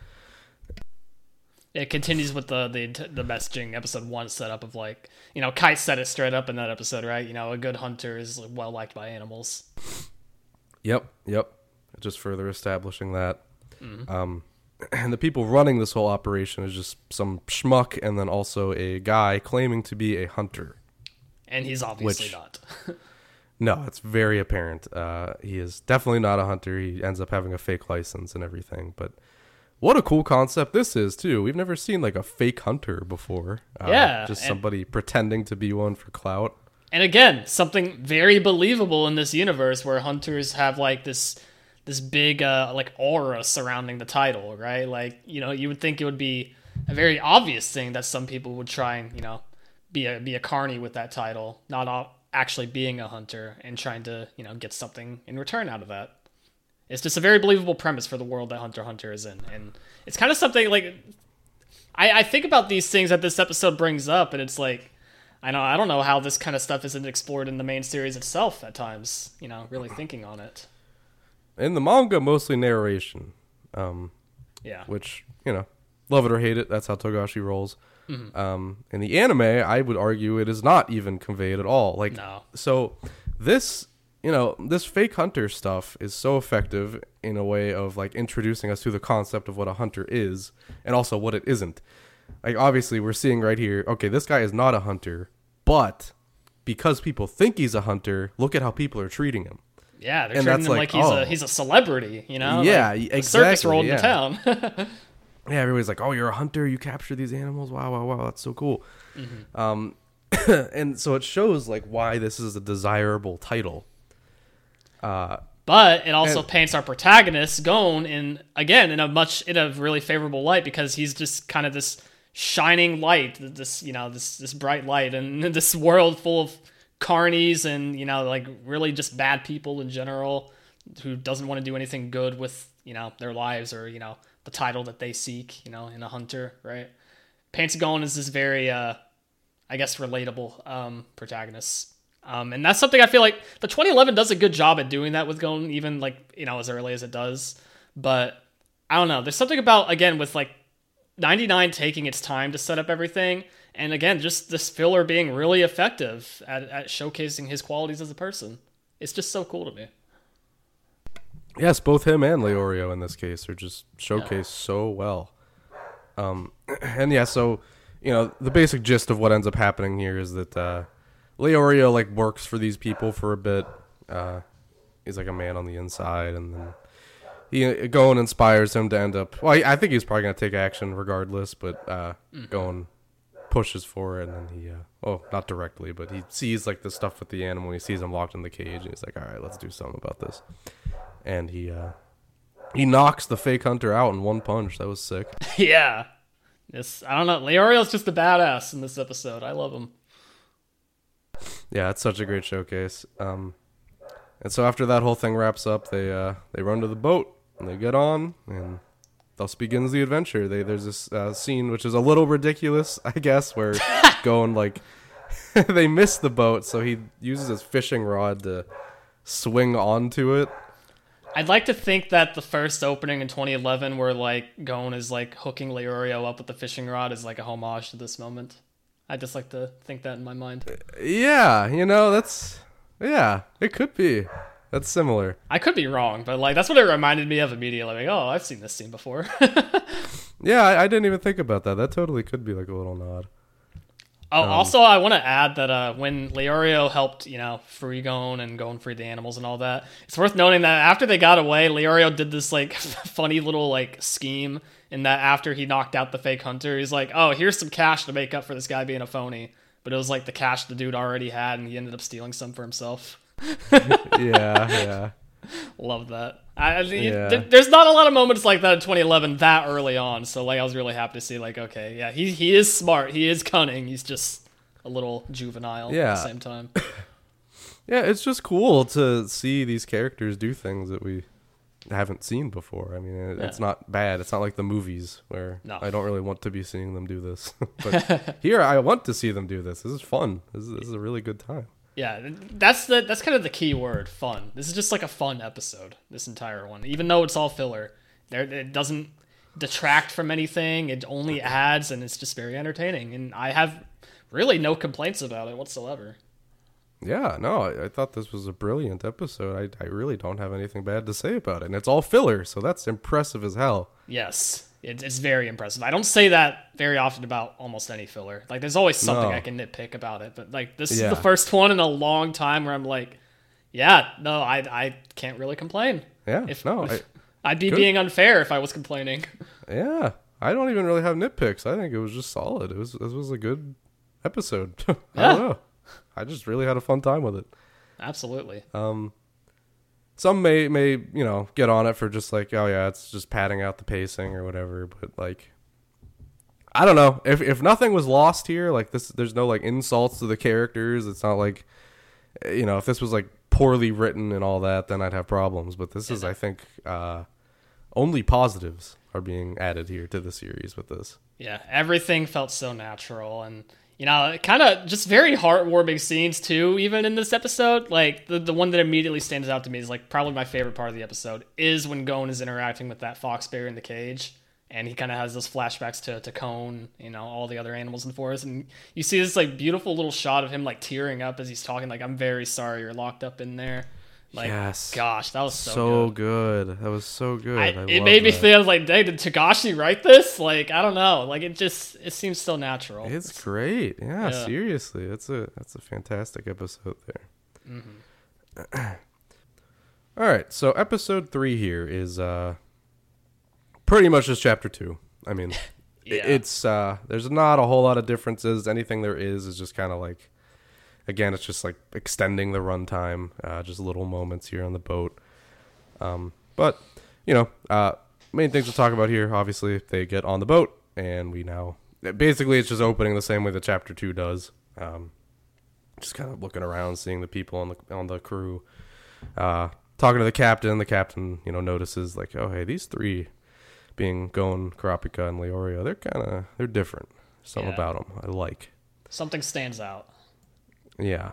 It continues with the messaging episode 1 setup of like, Kite said it straight up in that episode, right? A good hunter is well liked by animals. Yep. Just further establishing that. And the people running this whole operation is just some schmuck, and then also a guy claiming to be a hunter. And he's obviously not. No, it's very apparent. He is definitely not a hunter. He ends up having a fake license and everything. But what a cool concept this is, too. We've never seen like a fake hunter before. Just somebody pretending to be one for clout. And again, something very believable in this universe where hunters have like this big like aura surrounding the title, right? Like, you would think it would be a very obvious thing that some people would try and, be a carny with that title, not actually being a hunter and trying to, get something in return out of that. It's just a very believable premise for the world that Hunter x Hunter is in. And it's kind of something like, I think about these things that this episode brings up, and it's like, I don't know how this kind of stuff isn't explored in the main series itself at times, really thinking on it. In the manga, mostly narration. Yeah. Which, love it or hate it, that's how Togashi rolls. In the anime, I would argue it is not even conveyed at all. Like, No. So this, this fake hunter stuff is so effective in a way of like introducing us to the concept of what a hunter is and also what it isn't. Like, obviously we're seeing right here, okay, this guy is not a hunter, but because people think he's a hunter, look at how people are treating him. Yeah, they're And treating that's him like, like he's a celebrity, Yeah, like exactly. a circus rolled yeah. in town. Yeah, everybody's like, "Oh, you're a hunter. You capture these animals. Wow, that's so cool." And so it shows like why this is a desirable title. But it also paints our protagonist Gon in a really favorable light, because he's just kind of this shining light, this bright light, and this world full of carnies and like really just bad people in general who doesn't want to do anything good with their lives or the title that they seek in a hunter, right? Paints Gon as this very I guess relatable protagonist. And that's something I feel like the 2011 does a good job at doing that with Gon, even like as early as it does. But I don't know, there's something about, again, with like 99 taking its time to set up everything, and again just this filler being really effective at showcasing his qualities as a person. It's just so cool to me. Yes, both him and Leorio in this case are just showcased so well. And yeah, so the basic gist of what ends up happening here is that Leorio like works for these people for a bit. He's like a man on the inside, and then Gon inspires him to end up. Well, I think he's probably gonna take action regardless, but Gon pushes for it, and then he not directly, but he sees like the stuff with the animal. He sees him locked in the cage, and he's like, all right, let's do something about this. And he knocks the fake hunter out in one punch. That was sick. Yeah. I don't know. Leorio's just a badass in this episode. I love him. Yeah, it's such a great showcase. And so after that whole thing wraps up, they run to the boat and they get on, and thus begins the adventure. There's this scene which is a little ridiculous, I guess, where Gon like they miss the boat, so he uses his fishing rod to swing onto it. I'd like to think that the first opening in 2011 where like Gon is like hooking Leorio up with the fishing rod is like a homage to this moment. I just like to think that in my mind. Yeah, it could be. That's similar. I could be wrong, but like that's what it reminded me of immediately. Like, oh, I've seen this scene before. Yeah, I didn't even think about that. That totally could be like a little nod. Oh, also, I want to add that when Leorio helped, free Gon and Gon freed the animals and all that, it's worth noting that after they got away, Leorio did this like funny little like scheme in that after he knocked out the fake hunter, he's like, oh, here's some cash to make up for this guy being a phony. But it was like the cash the dude already had, and he ended up stealing some for himself. Yeah. Love that. Yeah. There's not a lot of moments like that in 2011 that early on, so like I was really happy to see like, okay, yeah, he is smart, he is cunning, he's just a little juvenile Yeah. at the same time. Yeah, it's just cool to see these characters do things that we haven't seen before. I mean, it's not bad. It's not like the movies where No. I don't really want to be seeing them do this. But here, I want to see them do this. This is fun. This is a really good time. Yeah, that's kind of the key word, fun. This is just like a fun episode, this entire one. Even though it's all filler, it doesn't detract from anything. It only adds, and it's just very entertaining. And I have really no complaints about it whatsoever. Yeah, no, I thought this was a brilliant episode. I really don't have anything bad to say about it. And it's all filler, so that's impressive as hell. Yes, it's very impressive. I don't say that very often about almost any filler. Like, there's always something No. I can nitpick about it, but like this is Yeah. the first one in a long time where I'm like, yeah, no, I can't really complain. Yeah, I'd be good. being unfair if I was complaining. Yeah, I don't even really have nitpicks. I think it was just solid. This was a good episode. I Yeah. don't know. I just really had a fun time with it. Absolutely. Some may get on it for just like, oh yeah, it's just padding out the pacing or whatever, but like, I don't know, if nothing was lost here, like this, there's no like insults to the characters. It's not like, if this was like poorly written and all that, then I'd have problems, but this is, I think, only positives are being added here to the series with this. Yeah, everything felt so natural, and kind of just very heartwarming scenes too, even in this episode. Like, the one that immediately stands out to me is like probably my favorite part of the episode is when Gon is interacting with that fox bear in the cage, and he kind of has those flashbacks to Cone, all the other animals in the forest, and you see this like beautiful little shot of him like tearing up as he's talking, like, I'm very sorry you're locked up in there. Like, Yes. gosh, that was so good. That was so good. it love made me that. feel like, dang, did Tagashi write this? Like, I don't know. Like, it seems so natural. It's great. Yeah, Yeah. seriously. That's a fantastic episode there. All right, so episode 3 here is pretty much just chapter 2. I mean, Yeah. it's there's not a whole lot of differences. Anything there is just kind of like, again, it's just like extending the runtime, just little moments here on the boat. But main things to talk about here, obviously, they get on the boat, and basically it's just opening the same way that chapter 2 does. Just kind of looking around, seeing the people on the crew, talking to the captain. The captain, notices like, oh, hey, these 3, being Gon, Kurapika, and Leorio, they're different. Something Yeah. about them I like. Something stands out. Yeah.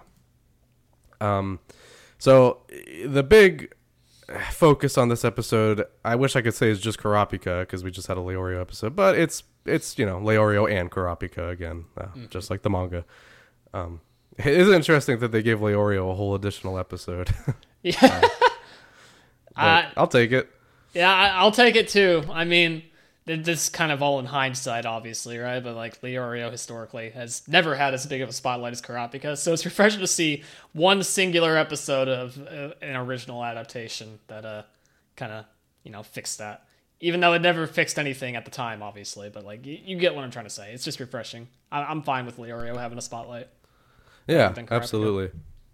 So the big focus on this episode, I wish I could say, is just Kurapika, because we just had a Leorio episode, but it's Leorio and Kurapika again, just like the manga. It is interesting that they gave Leorio a whole additional episode. Yeah. But I'll take it. Yeah, I'll take it too. I mean, this is kind of all in hindsight, obviously, right? But like, Leorio historically has never had as big of a spotlight as Kurapika, so it's refreshing to see one singular episode of an original adaptation that kind of fixed that. Even though it never fixed anything at the time, obviously, but like, you get what I'm trying to say. It's just refreshing. I'm fine with Leorio having a spotlight. Yeah, than Kurapika. absolutely.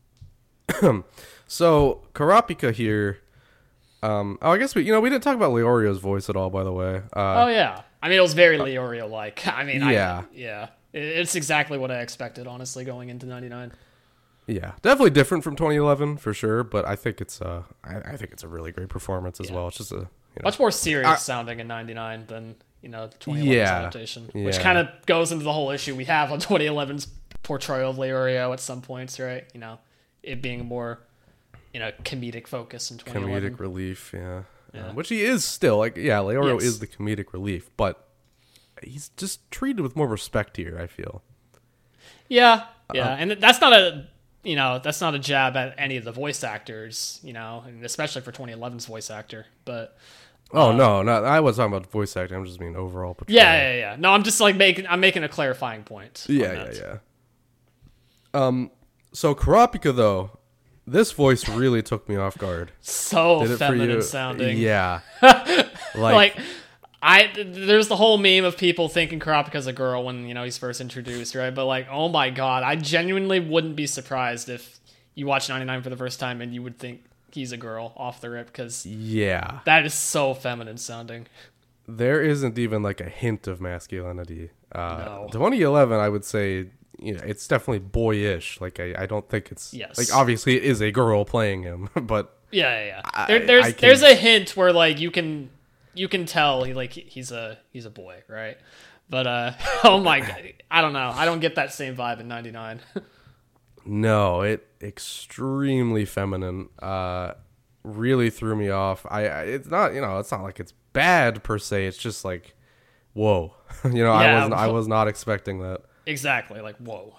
So Kurapika here. I guess we didn't talk about Leorio's voice at all, by the way. Oh yeah, I mean, it was very Leorio-like. I mean, Yeah. It's exactly what I expected, honestly, going into 99. Yeah, definitely different from 2011 for sure, but I think it's I think it's a really great performance as well. It's just Much more serious sounding in 99 than 2011's adaptation, which yeah. kind of goes into the whole issue we have on 2011's portrayal of Leorio at some points, right? It being a more comedic focus in 2011. comedic relief, yeah. Yeah. Which he is still, like, yeah, Leorio Yes. is the comedic relief, but he's just treated with more respect here, I feel. Yeah, and that's not a jab at any of the voice actors, and especially for 2011's voice actor, but No, I wasn't talking about voice acting. I'm just being overall portrayal. yeah. No, I'm just like making a clarifying point. on that. Yeah. So Kurapika, though, this voice really took me off guard. So Did it for feminine you? sounding. Yeah. Like, there's the whole meme of people thinking Kurapika's a girl when he's first introduced, right? But like, oh my god, I genuinely wouldn't be surprised if you watch 99 for the first time and you would think he's a girl off the rip, because Yeah. that is so feminine sounding. There isn't even like a hint of masculinity. No. 2011, I would say, it's definitely boyish. Like I don't think it's Yes. like obviously it is a girl playing him, but Yeah. I There's a hint where like you can tell he's a boy, right? But oh my god, I don't know. I don't get that same vibe in 99. no, it extremely feminine. Really threw me off. It's not it's not like it's bad per se. It's just like, whoa, I was not expecting that. Exactly, like whoa.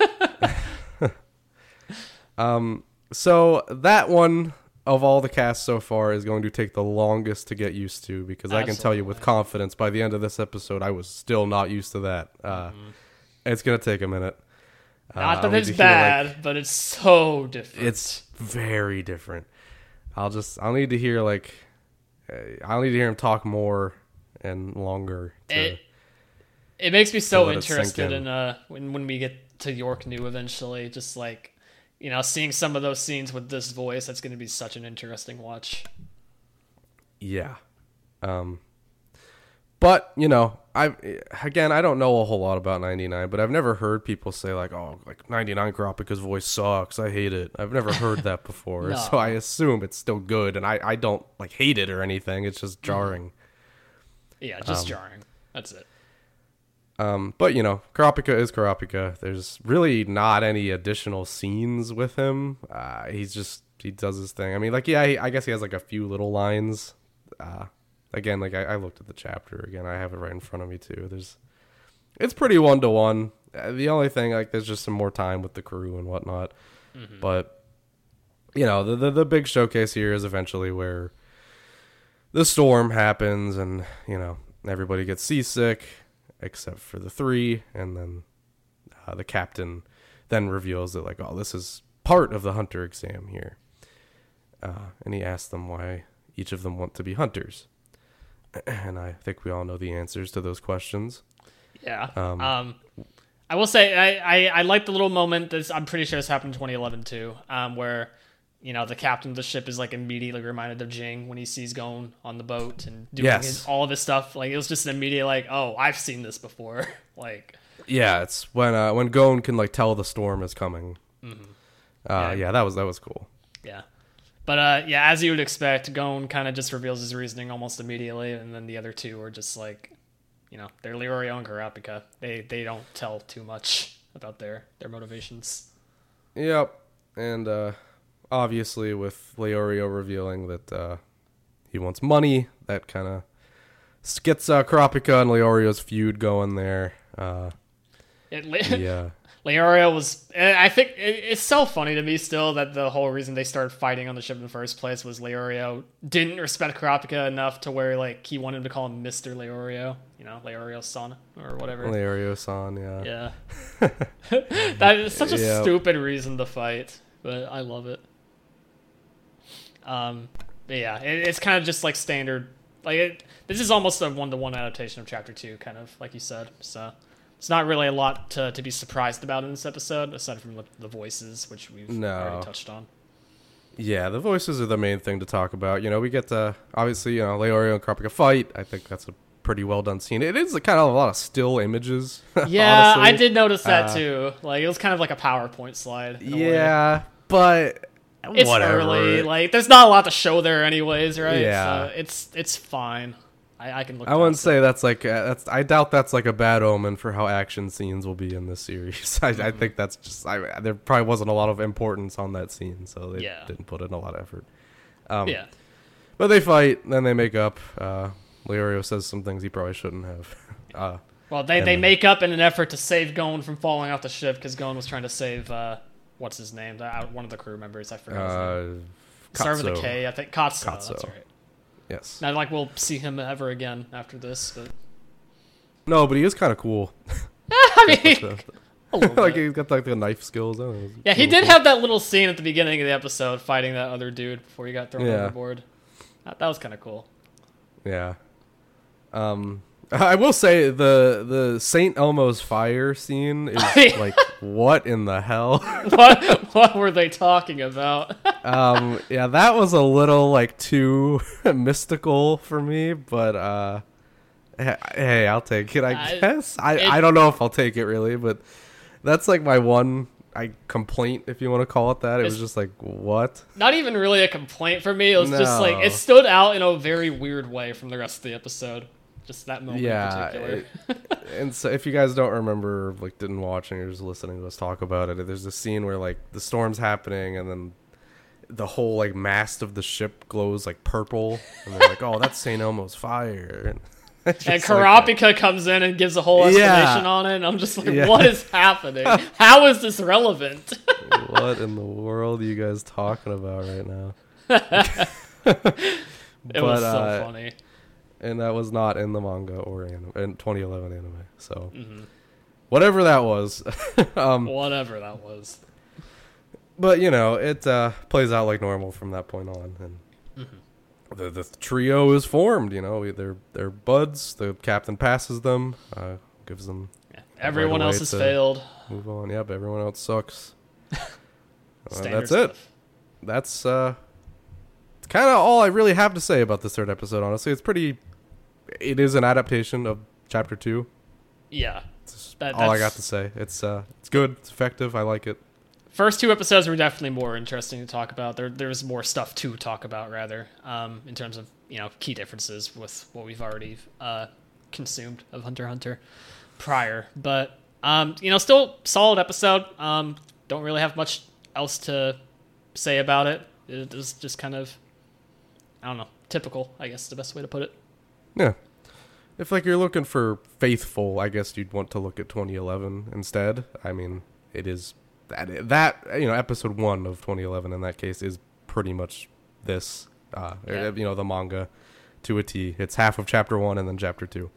So that one of all the casts so far is going to take the longest to get used to, because I can tell you with confidence by the end of this episode I was still not used to that. It's gonna take a minute. Not that it's bad, but it's so different. It's very different. I'll need to hear I'll need to hear him talk more and longer. It makes me so let it sink interested in. when we get to York New eventually. Just like seeing some of those scenes with this voice, that's going to be such an interesting watch. Yeah. But I don't know a whole lot about 99, but I've never heard people say like, oh, like 99 Kurapika's voice sucks, I hate it. I've never heard that before. No. So I assume it's still good, and I don't like hate it or anything. It's just jarring. Yeah, just jarring. That's it. But Kurapika is Kurapika. There's really not any additional scenes with him. He does his thing. I mean, like, yeah, I guess he has like a few little lines. Again, like I looked at the chapter again. I have it right in front of me too. It's pretty 1-to-1. The only thing, like, there's just some more time with the crew and whatnot. Mm-hmm. But the big showcase here is eventually where the storm happens, and everybody gets seasick except for the three, and then the captain then reveals that like, oh, this is part of the hunter exam here, and he asks them why each of them want to be hunters. And I think we all know the answers to those questions. Yeah. I will say I like the little moment that I'm pretty sure this happened in 2011 too, where the captain of the ship is like immediately reminded of Jing when he sees Gon on the boat and doing all of his stuff. Like, it was just an immediate like, oh, I've seen this before. Like, yeah, it's when Gon can like tell the storm is coming. Mm-hmm. Yeah, that was cool. Yeah. But yeah, as you would expect, Gon kind of just reveals his reasoning almost immediately, and then the other two are just like, they're Leorio and Kurapika. They don't tell too much about their motivations. Yep, and obviously with Leorio revealing that he wants money, that kind of gets Kurapika and Leorio's feud going there. Yeah. Leorio was... I think it's so funny to me still that the whole reason they started fighting on the ship in the first place was Leorio didn't respect Kurapika enough to where like he wanted to call him Mr. Leorio. Leorio-san or whatever. Leorio-san, yeah. Yeah. That is such a stupid reason to fight, but I love it. But yeah, it's kind of just like standard. Like, this is almost a 1-to-1 adaptation of Chapter 2, kind of, like you said. So it's not really a lot to be surprised about in this episode, aside from the voices, which we've already touched on. Yeah, the voices are the main thing to talk about. We get to, obviously, Leorio and Kurapika fight. I think that's a pretty well done scene. It is kind of a lot of still images. Yeah, honestly. I did notice that too. Like, it was kind of like a PowerPoint slide. Yeah, but it's whatever. early. Like, there's not a lot to show there anyways, right? Yeah. So it's fine. I can look. I wouldn't say that's like I doubt that's like a bad omen for how action scenes will be in this series. I think that's just there probably wasn't a lot of importance on that scene, so they didn't put in a lot of effort. Yeah. But they fight, then they make up. Leorio says some things he probably shouldn't have. Well, they make up in an effort to save Gon from falling off the ship, because Gon was trying to save what's his name? One of the crew members. I forgot his name. Started with a K, I think. Katsu. That's right. Yes. Not like we'll see him ever again after this, but no, but he is kind of cool. I mean, like he's got like the knife skills. Yeah, he did have that little scene at the beginning of the episode fighting that other dude before he got thrown overboard. That was kind of cool. Yeah. I will say the St. Elmo's fire scene is like, what in the hell? What were they talking about? Yeah, that was a little like too mystical for me, but hey, I'll take it, I guess. I don't know if I'll take it really, but that's like my one complaint, if you want to call it that. It was just like, what? Not even really a complaint for me. It was just like, it stood out in a very weird way from the rest of the episode. Just that moment in particular. And so if you guys don't remember, like didn't watch and you're just listening to us talk about it, there's this scene where like the storm's happening and then the whole like mast of the ship glows like purple, and they're like, oh, that's St. Elmo's fire. And Karapika like, comes in and gives a whole explanation on it, and I'm just like, what is happening? How is this relevant? What in the world are you guys talking about right now? It was so funny. And that was not in the manga or in 2011 anime. So whatever that was. Whatever that was. But, you know, it plays out like normal from that point on. And the trio is formed, you know. They're buds. The captain passes them, gives them... Yeah. Everyone else has failed. Move on. Yep, everyone else sucks. That's stuff. it. That's kind of all I really have to say about this third episode, honestly. It is an adaptation of Chapter 2. Yeah. That's all I got to say. It's good. It's effective. I like it. First two episodes were definitely more interesting to talk about. There's more stuff to talk about, rather, in terms of, you know, key differences with what we've already consumed of Hunter x Hunter prior. But, you know, still solid episode. Don't really have much else to say about it. It was just kind of, I don't know, typical, I guess is the best way to put it. Yeah. If, like, you're looking for faithful, I guess you'd want to look at 2011 instead. I mean, it is... That you know, episode 1 of 2011 in that case is pretty much this, you know, the manga to a T. It's half of chapter 1 and then chapter 2.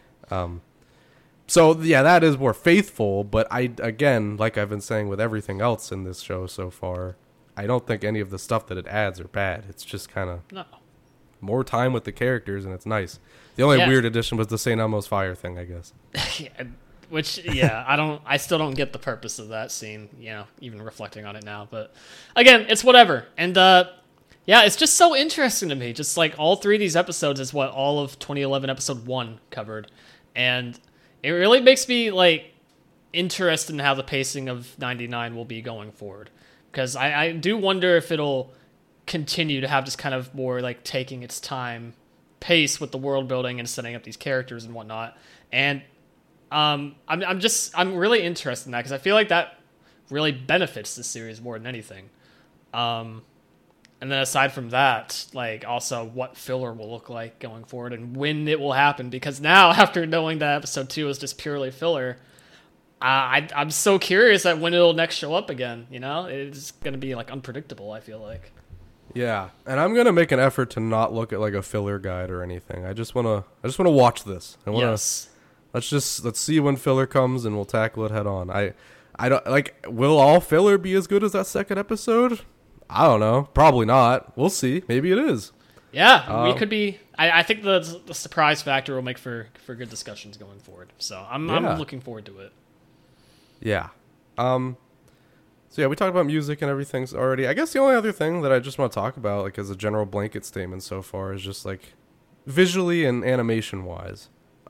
So yeah, that is more faithful. But again, like I've been saying with everything else in this show so far, I don't think any of the stuff that it adds are bad. It's just kind of more time with the characters, and it's nice. The only weird addition was the St. Elmo's fire thing, I guess. Which, I still don't get the purpose of that scene, you know, even reflecting on it now. But again, it's whatever. And, it's just so interesting to me. Just like all three of these episodes is what all of 2011 episode 1 covered. And it really makes me, like, interested in how the pacing of 99 will be going forward. Because I do wonder if it'll continue to have just kind of more, like, taking its time pace with the world building and setting up these characters and whatnot. And I'm really interested in that because I feel like that really benefits the series more than anything. And then aside from that, like also what filler will look like going forward and when it will happen. Because now, after knowing that episode 2 is just purely filler, I'm so curious at when it'll next show up again. You know, it's gonna be like unpredictable. I feel like. Yeah, and I'm gonna make an effort to not look at like a filler guide or anything. I just wanna watch this. Yes. Let's see when filler comes and we'll tackle it head on. I don't like. Will all filler be as good as that second episode? I don't know. Probably not. We'll see. Maybe it is. Yeah, we could be. I think the surprise factor will make for good discussions going forward. So I'm looking forward to it. Yeah. So yeah, we talked about music and everything already. I guess the only other thing that I just want to talk about, like as a general blanket statement so far, is just like visually and animation wise.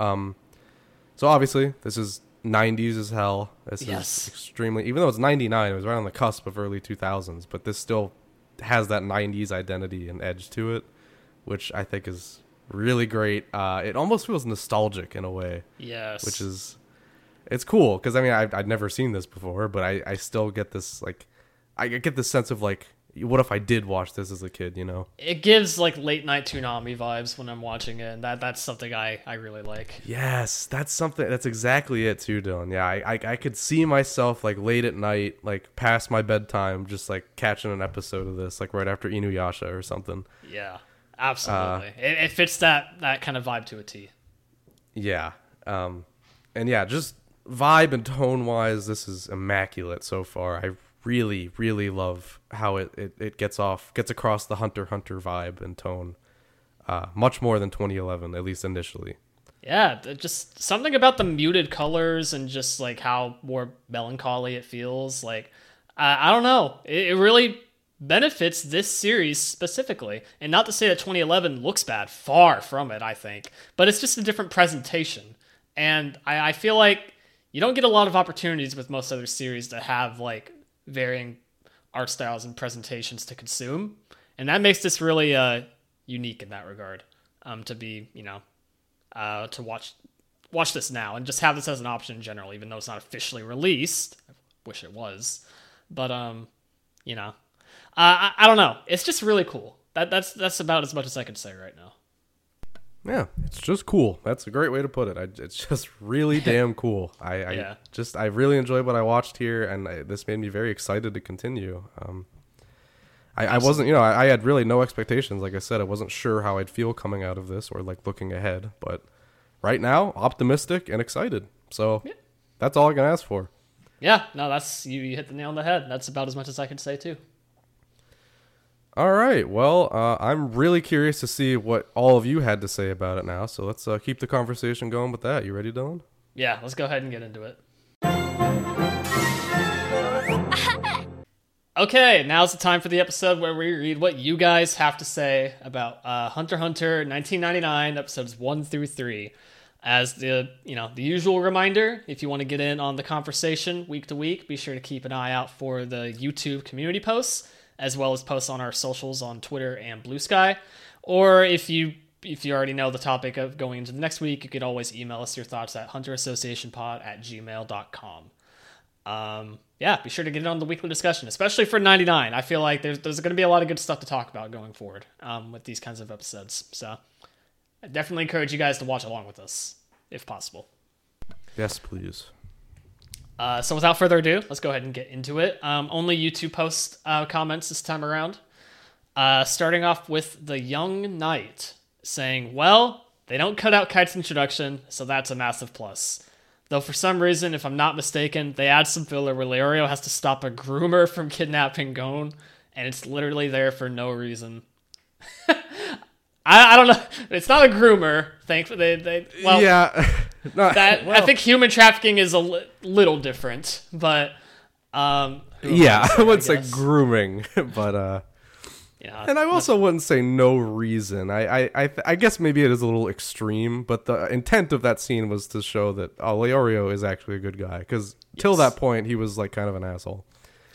So obviously, this is 90s as hell. This is extremely... Even though it's 99, it was right on the cusp of early 2000s. But this still has that 90s identity and edge to it, which I think is really great. It almost feels nostalgic in a way. Yes. Which is... It's cool, because, I mean, I'd never seen this before, but I still get this, like... I get this sense of, like, what if I did watch this as a kid, you know? It gives like late night Toonami vibes when I'm watching it, and that's something I really like. Yes, that's exactly it too, Dylan. Yeah, I could see myself like late at night, like past my bedtime, just like catching an episode of this, like right after Inuyasha or something. Yeah, absolutely. It fits that kind of vibe to a T. Yeah. And yeah, just vibe and tone wise, this is immaculate so far. I really, really love how it gets across the Hunter x Hunter vibe and tone, much more than 2011, at least initially. Yeah, just something about the muted colors and just like how more melancholy it feels. Like, I don't know. It really benefits this series specifically. And not to say that 2011 looks bad, far from it, I think. But it's just a different presentation. And I feel like you don't get a lot of opportunities with most other series to have like varying art styles and presentations to consume. And that makes this really unique in that regard. To be, to watch this now and just have this as an option in general, even though it's not officially released. I wish it was, but I don't know. It's just really cool. That's about as much as I can say right now. Yeah, it's just cool. That's a great way to put it. It's just really damn cool. I really enjoyed what I watched here, and this made me very excited to continue. I wasn't, I had really no expectations. Like I said, I wasn't sure how I'd feel coming out of this or like looking ahead. But right now, optimistic and excited. So That's all I can ask for. Yeah, no, that's you hit the nail on the head. That's about as much as I can say too. All right. Well, I'm really curious to see what all of you had to say about it now. So let's keep the conversation going with that. You ready, Dylan? Yeah, let's go ahead and get into it. Okay, now's the time for the episode where we read what you guys have to say about Hunter x Hunter 1999 episodes 1 through 3. As the usual reminder, if you want to get in on the conversation week to week, be sure to keep an eye out for the YouTube community posts, as well as posts on our socials on Twitter and Blue Sky. Or if you already know the topic of going into the next week, you could always email us your thoughts at hunterassociationpod@gmail.com. Be sure to get in on the weekly discussion, especially for 99. I feel like there's going to be a lot of good stuff to talk about going forward with these kinds of episodes. So I definitely encourage you guys to watch along with us, if possible. Yes, please. So without further ado, let's go ahead and get into it. Only YouTube post comments this time around. Starting off with the Young Knight saying, well, they don't cut out Kite's introduction, so that's a massive plus. Though for some reason, if I'm not mistaken, they add some filler where Leorio has to stop a groomer from kidnapping Gon, and it's literally there for no reason. I don't know. It's not a groomer. Thankfully, yeah. I think human trafficking is a little different, but I wouldn't say grooming, but and I also wouldn't say no reason. I guess maybe it is a little extreme, but the intent of that scene was to show that Leorio is actually a good guy, because till that point he was like kind of an asshole.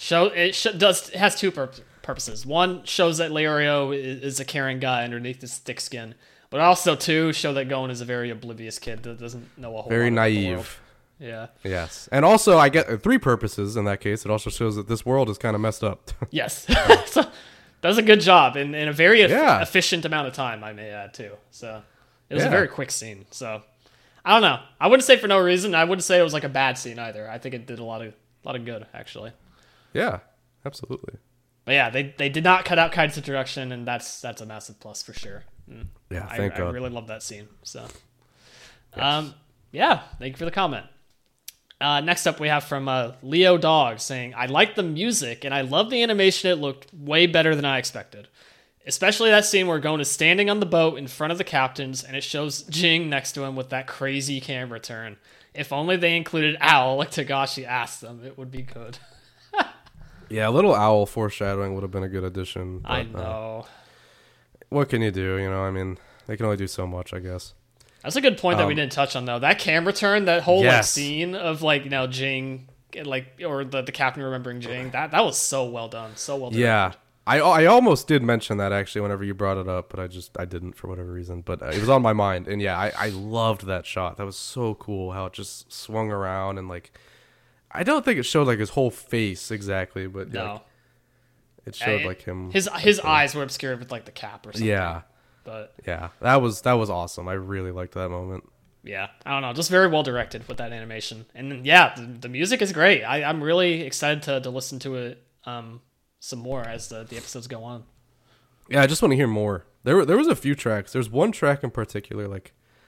It has two purposes. One, shows that Leorio is a caring guy underneath his thick skin, but also two, show that Gon is a very oblivious kid that doesn't know a whole lot. Very naive. Yeah. Yes. And also, I get three purposes in that case. It also shows that this world is kind of messed up. Yes. So, does a good job in a very efficient amount of time, I may add, too. So it was a very quick scene. So I don't know. I wouldn't say for no reason. I wouldn't say it was like a bad scene either. I think it did a lot of good, actually. Yeah, absolutely. But yeah, they did not cut out Kite's introduction, and that's a massive plus for sure. Yeah, thank God. I really love that scene. So, yes. Thank you for the comment. Next up, we have from Leo Dog saying, I like the music, and I love the animation. It looked way better than I expected. Especially that scene where Gon is standing on the boat in front of the captains, and it shows Jing next to him with that crazy camera turn. If only they included Owl like Togashi asked them, it would be good. Yeah, a little owl foreshadowing would have been a good addition. But, I know. What can you do? I mean, they can only do so much, I guess. That's a good point that we didn't touch on, though. That camera turn, that whole scene of Jing, or the captain remembering Jing, that was so well done, so well done. Yeah, I almost did mention that actually whenever you brought it up, but I didn't for whatever reason. But it was on my mind, and yeah, I loved that shot. That was so cool how it just swung around and I don't think it showed his whole face exactly, but no. It showed him. His eyes were obscured with the cap or something. Yeah. But yeah, that was awesome. I really liked that moment. Yeah, I don't know, just very well directed with that animation, and yeah, the music is great. I'm really excited to listen to it some more as the episodes go on. Yeah, I just want to hear more. There was a few tracks. There's one track in particular,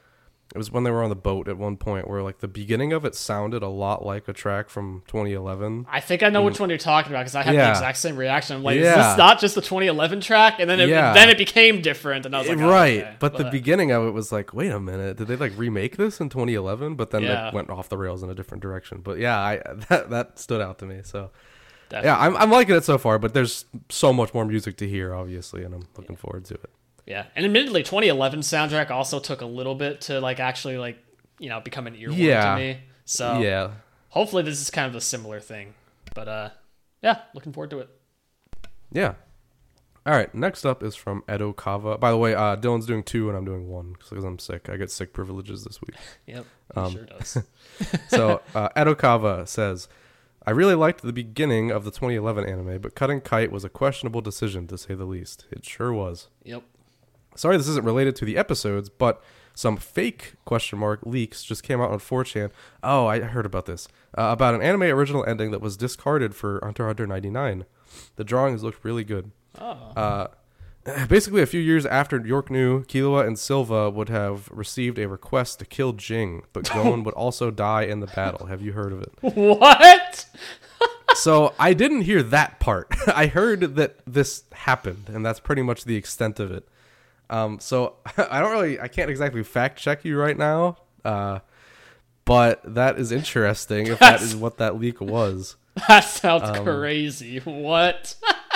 It was when they were on the boat at one point where like the beginning of it sounded a lot like a track from 2011. I think I know which one you're talking about because I had the Yeah. exact same reaction. I'm like, is Yeah. this not just the 2011 track? And then it became different, and I was like, oh, Right, okay. but the beginning of it was like, wait a minute, did they like remake this in 2011? But then Yeah. it went off the rails in a different direction. But yeah, that stood out to me. So Definitely. yeah, I'm liking it so far. But there's so much more music to hear, obviously, and I'm looking forward to it. Yeah, and admittedly, 2011 soundtrack also took a little bit to like actually like become an earworm Yeah. to me. So Yeah, hopefully this is kind of a similar thing. But yeah, looking forward to it. yeah. All right, next up is from Edo Kava. By the way, Dylan's doing 2 and I'm doing 1 because I'm sick. I get sick privileges this week. Yep, he sure does. So Edo Kava says, I really liked the beginning of the 2011 anime, but cutting Kite was a questionable decision to say the least. It sure was. Yep. Sorry this isn't related to the episodes, but some fake leaks just came out on 4chan. Oh, I heard about this. About an anime original ending that was discarded for Hunter x Hunter 99. The drawings looked really good. Oh. Basically, a few years after York knew, Killua and Silva would have received a request to kill Jing, but Gon would also die in the battle. Have you heard of it? What? So I didn't hear that part. I heard that this happened, and that's pretty much the extent of it. So I can't exactly fact check you right now, but that is interesting if that is what that leak was. That sounds crazy. What?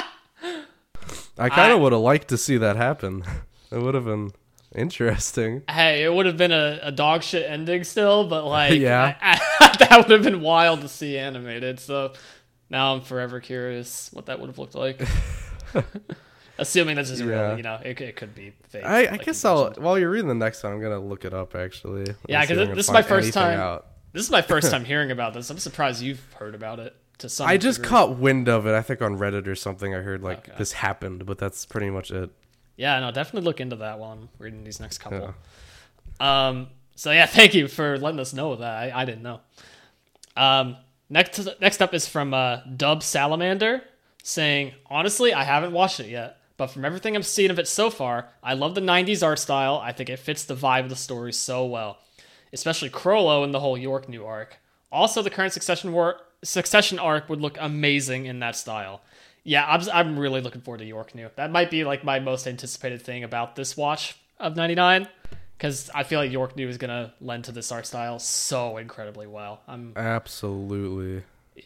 I kind of would have liked to see that happen. It would have been interesting. Hey, it would have been a dog shit ending still, but like, Yeah. that would have been wild to see animated. So now I'm forever curious what that would have looked like. Assuming this is Yeah. real, it could be fake. I like guess you I'll, mentioned. while you're reading the next one, I'm going to look it up, actually. Yeah, Let's see if I because can this is find my first anything time. out. This is my first time hearing about this. I'm surprised you've heard about it to some I just degree. caught wind of it, I think on Reddit or something. I heard, like, Okay. this happened, but that's pretty much it. Yeah, no, definitely look into that while I'm reading these next couple. So yeah, thank you for letting us know that. I didn't know. Next up is from Dub Salamander saying, honestly, I haven't watched it yet, but from everything I've seen of it so far, I love the 90s art style. I think it fits the vibe of the story so well, especially Crollo and the whole York New arc. Also, the current Succession arc would look amazing in that style. Yeah, I'm really looking forward to York New. That might be like my most anticipated thing about this watch of 99, because I feel like York New is gonna lend to this art style so incredibly well. Absolutely.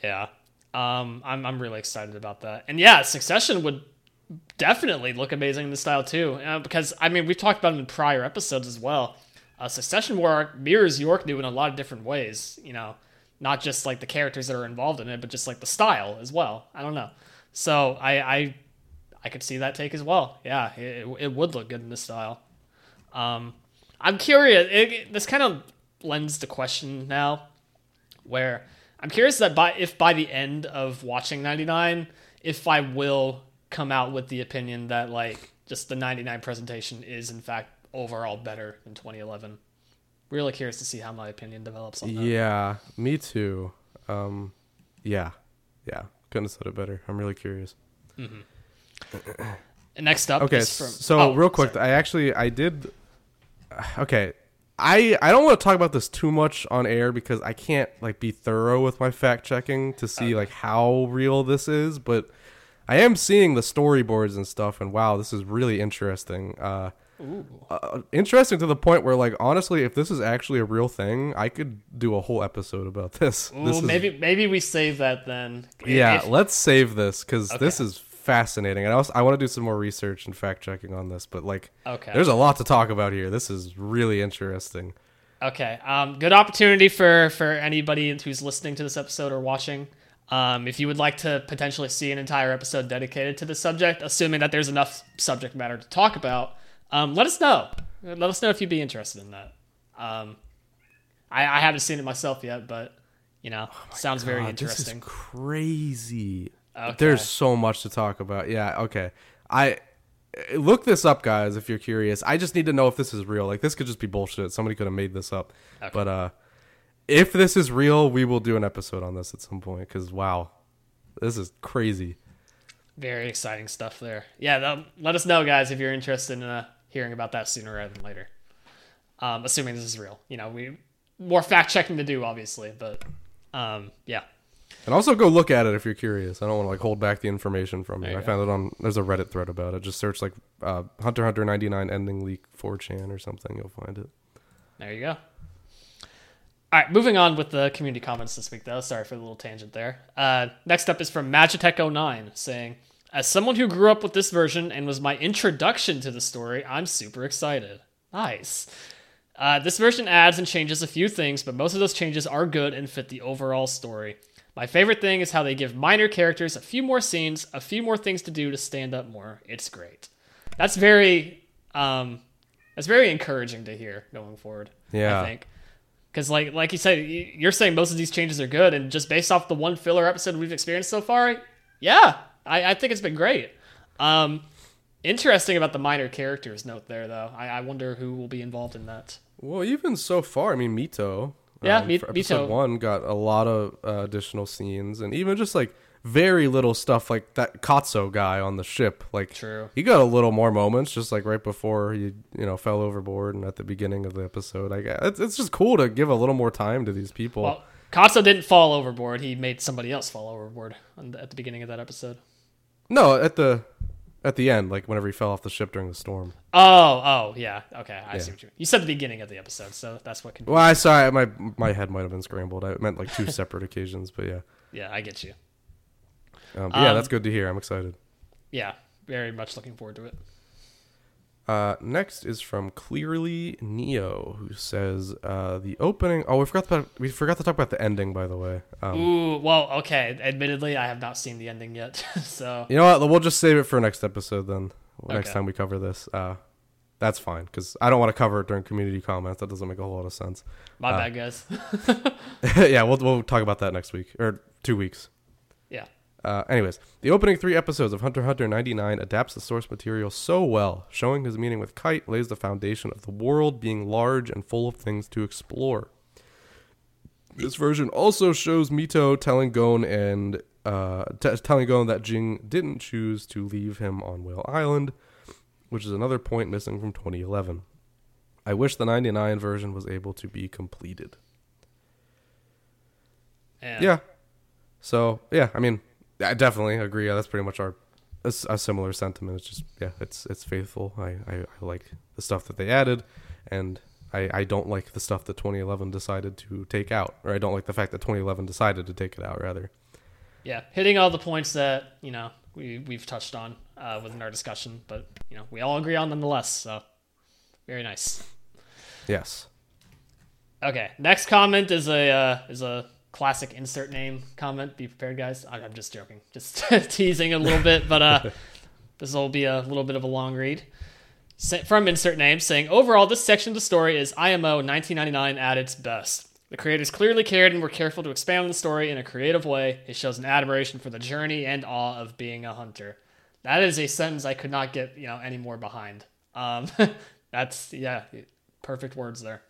I'm really excited about that. And yeah, Succession would definitely look amazing in this style too, because I mean we've talked about it in prior episodes as well. Succession War arc mirrors York New in a lot of different ways. Not just like the characters that are involved in it, but just like the style as well. I don't know. So I could see that take as well. Yeah, it would look good in this style. I'm curious. This kind of lends the question now, where I'm curious that if by the end of watching 99, if I will come out with the opinion that like just the 99 presentation is in fact overall better than 2011. Really curious to see how my opinion develops on that. Yeah, me too. Yeah. Couldn't have said it better. I'm really curious. Mm-hmm. And next up Okay, is from... so real quick, sorry. I did... Okay, I don't want to talk about this too much on air because I can't like be thorough with my fact checking to see like how real this is, but I am seeing the storyboards and stuff, and wow, this is really interesting. Interesting to the point where, like, honestly, if this is actually a real thing, I could do a whole episode about this. Ooh, maybe we save that then. Yeah, let's save this because this is fascinating. And I want to do some more research and fact checking on this, but like, there's a lot to talk about here. This is really interesting. Okay, good opportunity for anybody who's listening to this episode or watching. If you would like to potentially see an entire episode dedicated to this subject, assuming that there's enough subject matter to talk about, let us know. Let us know if you'd be interested in that. I haven't seen it myself yet, but sounds very interesting. This is crazy. Okay. There's so much to talk about. Yeah. Okay. Look this up, guys, if you're curious. I just need to know if this is real. Like, this could just be bullshit. Somebody could have made this up. Okay. But if this is real, we will do an episode on this at some point. Because wow, this is crazy. Very exciting stuff there. Yeah. Let us know, guys, if you're interested in hearing about that sooner rather than later. assuming this is real. We more fact checking to do, obviously, but yeah. And also go look at it if you're curious. I don't want to like hold back the information from you. I go. found it on, there's a Reddit thread about it. Just search like Hunter x Hunter 99 ending leak 4chan or something. You'll find it. There you go. All right, moving on with the community comments this week, though. Sorry for the little tangent there. Next up is from Magitech09 saying, as someone who grew up with this version and was my introduction to the story, I'm super excited. Nice. This version adds and changes a few things, but most of those changes are good and fit the overall story. My favorite thing is how they give minor characters a few more scenes, a few more things to do to stand up more. It's great. That's very encouraging to hear going forward. Yeah. I think. Because like you said, you're saying most of these changes are good, and just based off the one filler episode we've experienced so far, yeah, I think it's been great. Interesting about the minor characters note there, though. I wonder who will be involved in that. Well, even so far, I mean, Mito. Yeah, for episode Mito. 1 got a lot of additional scenes, and even just like very little stuff like that Katso guy on the ship. Like, True. He got a little more moments just like right before he fell overboard and at the beginning of the episode. I guess it's just cool to give a little more time to these people. Well, Katsu didn't fall overboard. He made somebody else fall overboard at the beginning of that episode. No, at the end, like whenever he fell off the ship during the storm. Oh, yeah. Okay, I see what you mean. You said the beginning of the episode, so that's what confused. Well, I sorry, my head might have been scrambled. I meant like 2 separate occasions, but yeah. Yeah, I get you. But yeah, that's good to hear. I'm excited. Yeah, very much looking forward to it. Next is from Clearly Neo, who says the opening. Oh, we forgot to talk about the ending, by the way. Ooh, well, okay. Admittedly, I have not seen the ending yet, so You know what? We'll just save it for next episode then. Next Okay. time we cover this, that's fine because I don't want to cover it during community comments. That doesn't make a whole lot of sense. my bad, guys. Yeah, we'll talk about that next week or 2 weeks. Yeah. Anyways, the opening 3 episodes of Hunter x Hunter 99 adapts the source material so well, showing his meeting with Kite lays the foundation of the world being large and full of things to explore. This version also shows Mito telling Gon that Jing didn't choose to leave him on Whale Island, which is another point missing from 2011. I wish the 99 version was able to be completed. Yeah. So, yeah, I mean, I definitely agree. Yeah, that's pretty much a similar sentiment. It's just, yeah, it's faithful. I like the stuff that they added, and I don't like the stuff that 2011 decided to take out, or I don't like the fact that 2011 decided to take it out, rather. Yeah, hitting all the points that, we've touched on within our discussion, but, we all agree on nonetheless, so very nice. Yes. Okay, next comment is a classic insert name comment. Be prepared, guys. I'm just joking. Just teasing a little bit, but this will be a little bit of a long read. From insert name saying, overall, this section of the story is IMO 1999 at its best. The creators clearly cared and were careful to expand on the story in a creative way. It shows an admiration for the journey and awe of being a hunter. That is a sentence I could not get, any more behind. That's, yeah, perfect words there.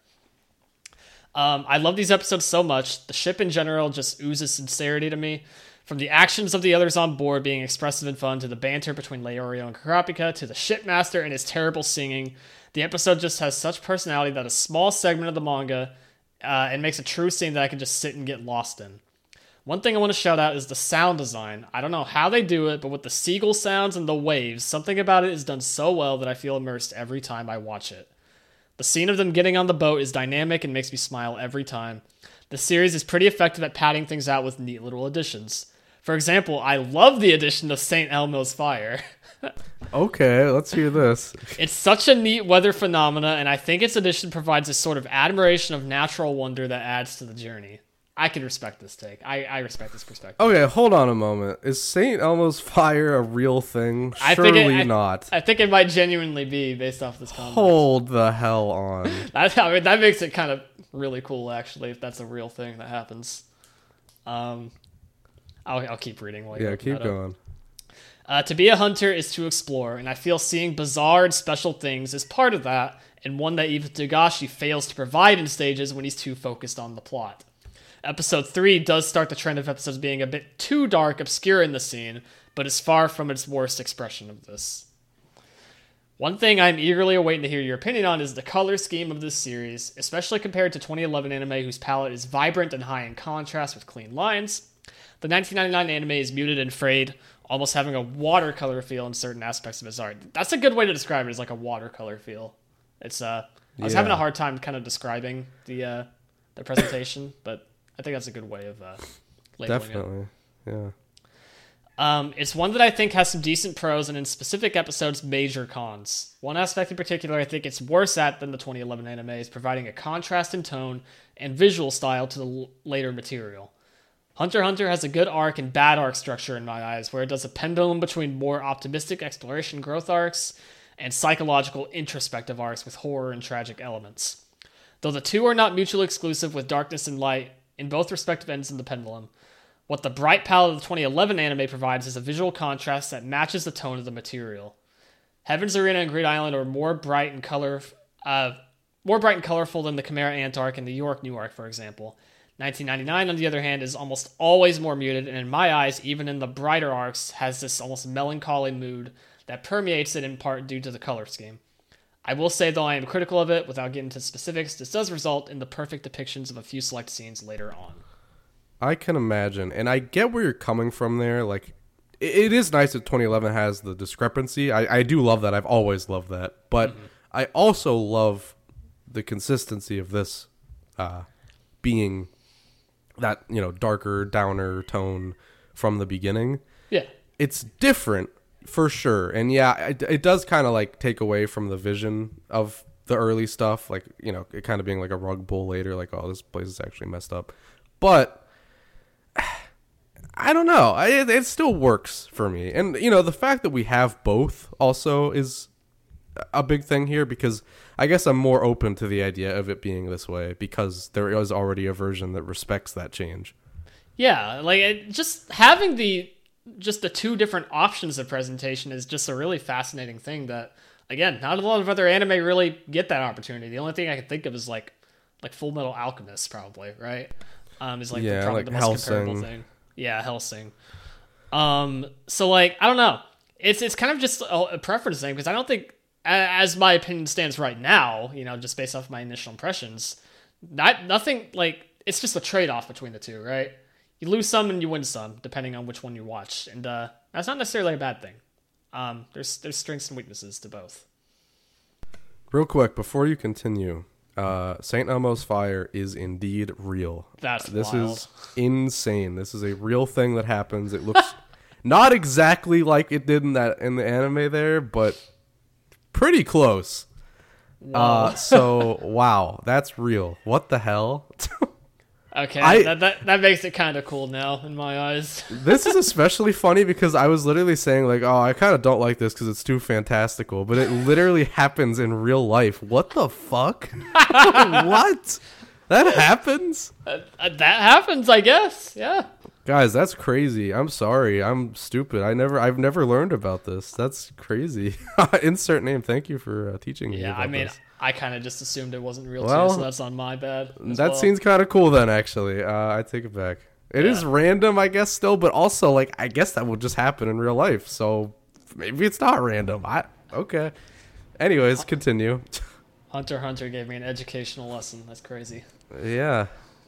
I love these episodes so much. The ship in general just oozes sincerity to me. From the actions of the others on board being expressive and fun, to the banter between Leorio and Kurapika, to the shipmaster and his terrible singing, the episode just has such personality that a small segment of the manga and makes a true scene that I can just sit and get lost in. One thing I want to shout out is the sound design. I don't know how they do it, but with the seagull sounds and the waves, something about it is done so well that I feel immersed every time I watch it. The scene of them getting on the boat is dynamic and makes me smile every time. The series is pretty effective at padding things out with neat little additions. For example, I love the addition of St. Elmo's fire. Okay, let's hear this. It's such a neat weather phenomena, and I think its addition provides a sort of admiration of natural wonder that adds to the journey. I can respect this take. I respect this perspective. Okay, hold on a moment. Is St. Elmo's fire a real thing? Surely not. I think it might genuinely be based off this comment. Hold the hell on. That makes it kind of really cool, actually, if that's a real thing that happens. I'll keep reading while you Yeah, open keep that going. up. To be a hunter is to explore, and I feel seeing bizarre and special things is part of that, and one that even Togashi fails to provide in stages when he's too focused on the plot. Episode 3 does start the trend of episodes being a bit too dark, obscure in the scene, but is far from its worst expression of this. One thing I'm eagerly awaiting to hear your opinion on is the color scheme of this series, especially compared to 2011 anime whose palette is vibrant and high in contrast with clean lines. The 1999 anime is muted and frayed, almost having a watercolor feel in certain aspects of its art. That's a good way to describe it, is like a watercolor feel. It's I was having a hard time kind of describing the presentation, but I think that's a good way of labeling Definitely. it. Yeah. It's one that I think has some decent pros and in specific episodes, major cons. One aspect in particular I think it's worse at than the 2011 anime is providing a contrast in tone and visual style to the later material. Hunter x Hunter has a good arc and bad arc structure in my eyes, where it does a pendulum between more optimistic exploration growth arcs and psychological introspective arcs with horror and tragic elements. Though the two are not mutually exclusive with darkness and light in both respective ends of the pendulum, what the bright palette of the 2011 anime provides is a visual contrast that matches the tone of the material. Heaven's Arena and Grid Island are more bright and colorful than the Chimera Ant arc and the York New arc, for example. 1999, on the other hand, is almost always more muted, and in my eyes, even in the brighter arcs, has this almost melancholy mood that permeates it in part due to the color scheme. I will say, though I am critical of it, without getting into specifics, this does result in the perfect depictions of a few select scenes later on. I can imagine, and I get where you're coming from there. Like, it is nice that 2011 has the discrepancy. I do love that. I've always loved that. But I also love the consistency of this being that, darker, downer tone from the beginning. Yeah. It's different, for sure. And yeah, it does kind of, like, take away from the vision of the early stuff. Like, it kind of being like a rug pull later. Like, oh, this place is actually messed up. But I don't know. It still works for me. And, the fact that we have both also is a big thing here, because I guess I'm more open to the idea of it being this way because there is already a version that respects that change. Yeah, like just having the two different options of presentation is just a really fascinating thing that, again, not a lot of other anime really get that opportunity. The only thing I can think of is like Full Metal Alchemist, probably, right? Is like probably the most Hellsing. comparable thing. Yeah, Hellsing. So like I don't know. It's kind of just a preference thing, because I don't think, as my opinion stands right now, just based off my initial impressions, nothing like it's just a trade-off between the two, right? You lose some and you win some, depending on which one you watch, and that's not necessarily a bad thing. There's strengths and weaknesses to both. Real quick, before you continue, St. Elmo's Fire is indeed real. This wild. is insane. This is a real thing that happens. It looks not exactly like it did in the anime there, but pretty close. So wow, that's real. What the hell? Okay, that makes it kind of cool now in my eyes. This is especially funny because I was literally saying like, oh, I kind of don't like this because it's too fantastical, but it literally happens in real life. What the fuck? What? That happens? That happens, I guess. Yeah. Guys, that's crazy. I'm sorry. I'm stupid. I've never learned about this. That's crazy. Insert name. Thank you for teaching me. Yeah, about this. I kind of just assumed it wasn't real too, so that's on my bad. That seems kind of cool then, actually. I take it back. It is random, I guess, still, but also, like, I guess that would just happen in real life, so maybe it's not random. Okay. Anyways, continue. Hunter x Hunter gave me an educational lesson. That's crazy. Yeah.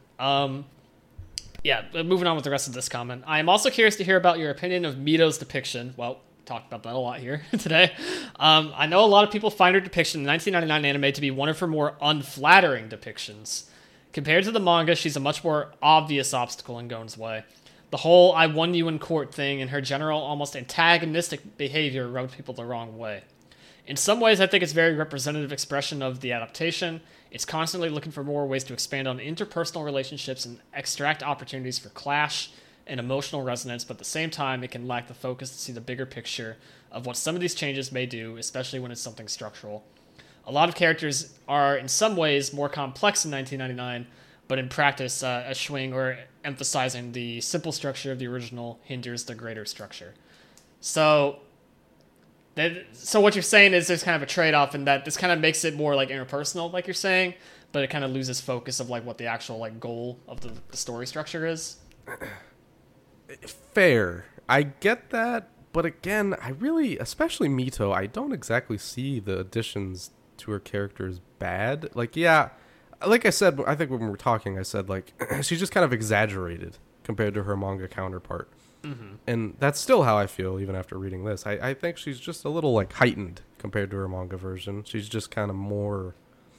Yeah, moving on with the rest of this comment. I am also curious to hear about your opinion of Mito's depiction. Well, talked about that a lot here today. I know a lot of people find her depiction in the 1999 anime to be one of her more unflattering depictions. Compared to the manga, she's a much more obvious obstacle in Gon's way. The whole I won you in court thing and her general, almost antagonistic behavior rubbed people the wrong way. In some ways, I think it's a very representative expression of the adaptation. It's constantly looking for more ways to expand on interpersonal relationships and extract opportunities for clash and emotional resonance, but at the same time, it can lack the focus to see the bigger picture of what some of these changes may do, especially when it's something structural. A lot of characters are, in some ways, more complex in 1999, but in practice, a swing or emphasizing the simple structure of the original hinders the greater structure. So what you're saying is there's kind of a trade-off in that this kind of makes it more like interpersonal, like you're saying, but it kind of loses focus of like what the actual like goal of the story structure is. Fair. I get that, But again, I really, especially Mito, I don't exactly see the additions to her character as bad. Like, yeah, like I said, I think when we were talking, I said, like, she's just kind of exaggerated compared to her manga counterpart. Mm-hmm. And that's still how I feel even after reading this. I think she's just a little, like, heightened compared to her manga version. She's just kind of more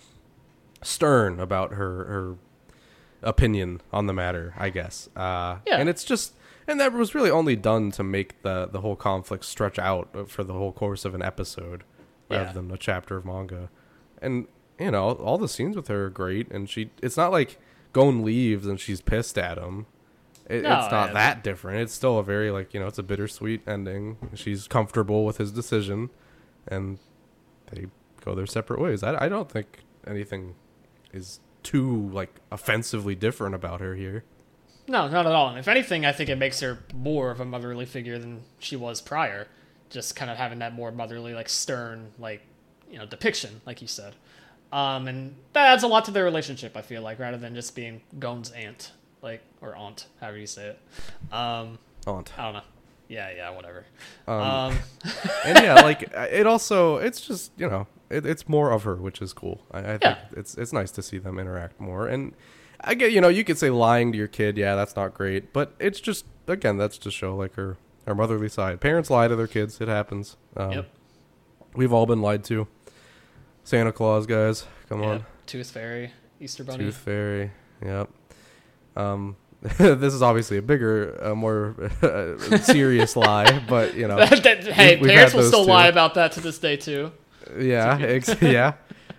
stern about her opinion on the matter, I guess. And it's just... And that was really only done to make the whole conflict stretch out for the whole course of an episode rather than a chapter of manga. And, you know, all the scenes with her are great. And it's not like Gon leaves and she's pissed at him. It's not that different. It's still a very, like, you know, it's a bittersweet ending. She's comfortable with his decision. And they go their separate ways. I don't think anything is too, like, offensively different about her here. No, not at all. And if anything, I think it makes her more of a motherly figure than she was prior. Just kind of having that more motherly, like, stern, like, you know, depiction, like you said. And that adds a lot to their relationship, I feel like, rather than just being Gon's aunt, like, or aunt, however you say it. Aunt. I don't know. Yeah, whatever. And yeah, like, it's just, you know, it's more of her, which is cool. I think it's nice to see them interact more. And I get, you know, you could say lying to your kid, yeah, that's not great, but it's just, again, that's to show, like, her motherly side. Parents lie to their kids, it happens. We've all been lied to. Santa Claus, guys, come on. Tooth Fairy, Easter Bunny. Tooth Fairy, yep. This is obviously a bigger, more serious lie, but, you know. Hey, parents will still lie about that to this day, too. Yeah, yeah.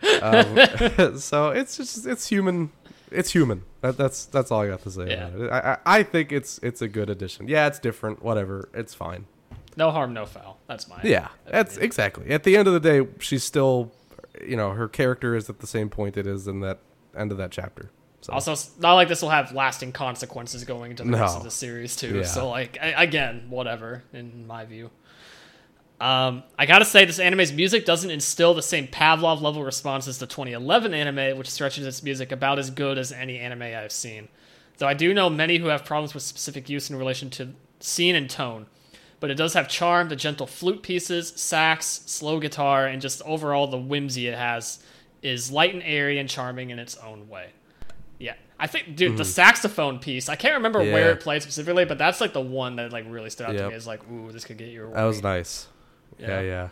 So it's human. It's human. That's all I got to say about it. I think it's a good addition. Yeah, it's different. Whatever. It's fine. No harm, no foul. That's mine. Yeah, that's exactly. At the end of the day, she's still, you know, her character is at the same point it is in that end of that chapter. So. Also, it's not like this will have lasting consequences going into the rest of the series, too. Yeah. So, like, again, whatever, in my view. I gotta say, this anime's music doesn't instill the same Pavlov-level responses to 2011 anime, which stretches its music about as good as any anime I've seen. Though I do know many who have problems with specific use in relation to scene and tone. But it does have charm, the gentle flute pieces, sax, slow guitar, and just overall the whimsy it has is light and airy and charming in its own way. Yeah. I think, dude, the saxophone piece, I can't remember where it played specifically, but that's like the one that like really stood out to me as like, ooh, this could get you. That was nice. Yeah.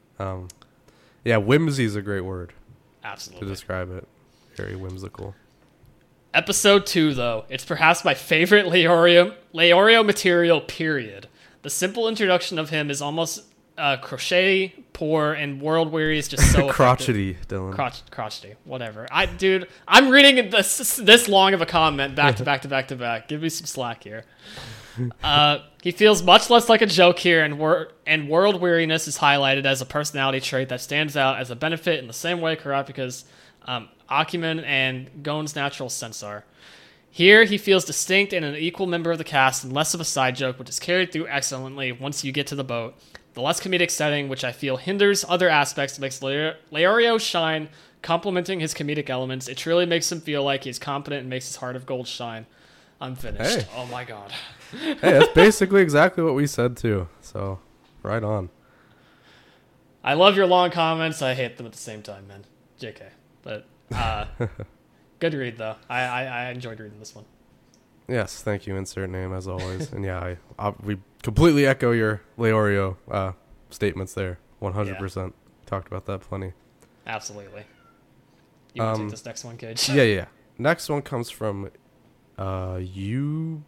Whimsy is a great word. Absolutely. To describe it. Very whimsical. Episode 2, though. It's perhaps my favorite Leorio material, period. The simple introduction of him is almost crochet, poor, and world-weary is just so crotchety, Dylan. Crotchety, whatever. Dude, I'm reading this long of a comment back to back to back to back. Give me some slack here. He feels much less like a joke here, and world weariness is highlighted as a personality trait that stands out as a benefit in the same way Kurapika's Acumen and Gon's natural sense are. Here, he feels distinct and an equal member of the cast and less of a side joke, which is carried through excellently once you get to the boat. The less comedic setting, which I feel hinders other aspects, makes Leorio shine, complementing his comedic elements. It truly makes him feel like he's competent and makes his heart of gold shine. I'm finished. Hey. Oh my god. Hey, that's basically exactly what we said too. So, right on. I love your long comments. I hate them at the same time, man. JK. But, good read, though. I enjoyed reading this one. Yes, thank you, insert name, as always. And yeah, we completely echo your Leorio statements there. 100%. Yeah. Talked about that plenty. Absolutely. You want to take this next one, Cage? Yeah. Next one comes from Yuba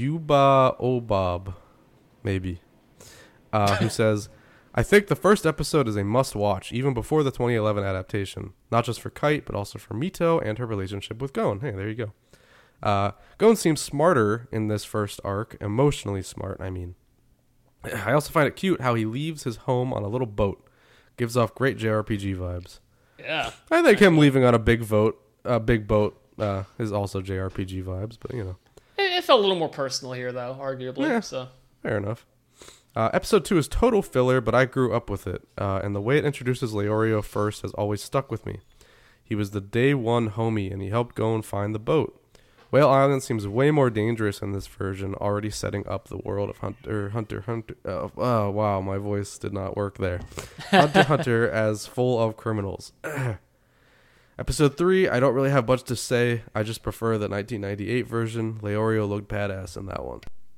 Obob, maybe, who says, I think the first episode is a must-watch, even before the 2011 adaptation. Not just for Kite, but also for Mito and her relationship with Gon. Hey, there you go. Gon seems smarter in this first arc, emotionally smart, I mean. I also find it cute how he leaves his home on a little boat. Gives off great JRPG vibes. Yeah. I think him leaving on a big boat is also JRPG vibes, but you know. It felt a little more personal here, though, arguably. Yeah, so fair enough. Episode 2 is total filler, but I grew up with it, and the way it introduces Leorio first has always stuck with me. He was the day one homie, and he helped Gon find the boat. Whale Island seems way more dangerous in this version, already setting up the world of Hunter. Oh, wow, my voice did not work there. Hunter as full of criminals. Episode 3, I don't really have much to say. I just prefer the 1998 version. Leorio looked badass in that one.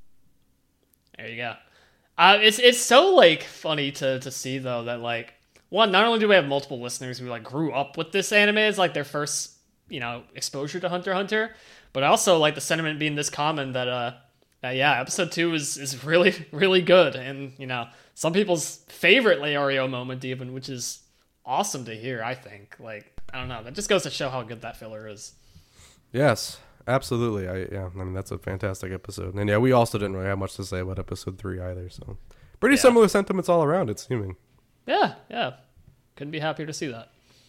There you go. It's so like funny to see though that like one, not only do we have multiple listeners who like grew up with this anime as like their first exposure to Hunter x Hunter, but also like the sentiment being this common that episode 2 is really really good, and some people's favorite Leorio moment even, which is awesome to hear. I think like I don't know, that just goes to show how good that filler is. Yes. Absolutely. I mean, that's a fantastic episode. And yeah, we also didn't really have much to say about episode 3 either. So pretty similar sentiments all around, it's seeming. Yeah. Couldn't be happier to see that.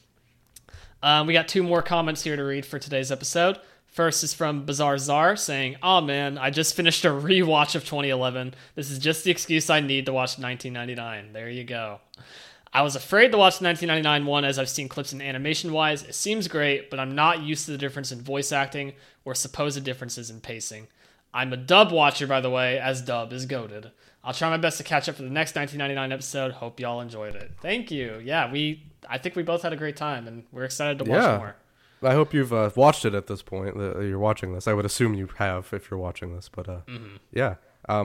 We got 2 more comments here to read for today's episode. First is from Bizarre Czar saying, "Oh man, I just finished a rewatch of 2011. This is just the excuse I need to watch 1999. There you go. I was afraid to watch the 1999 one as I've seen clips in animation-wise. It seems great, but I'm not used to the difference in voice acting or supposed differences in pacing. I'm a dub watcher, by the way, as dub is goated. I'll try my best to catch up for the next 1999 episode. Hope y'all enjoyed it." Thank you. Yeah, I think we both had a great time, and we're excited to watch more. I hope you've watched it at this point. You're watching this. I would assume you have if you're watching this, but yeah.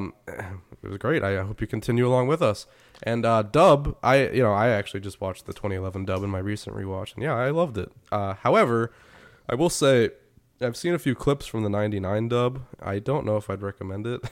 It was great. I hope you continue along with us. And dub, I actually just watched the 2011 dub in my recent rewatch, and yeah, I loved it. However, I will say I've seen a few clips from the 99 dub. I don't know if I'd recommend it.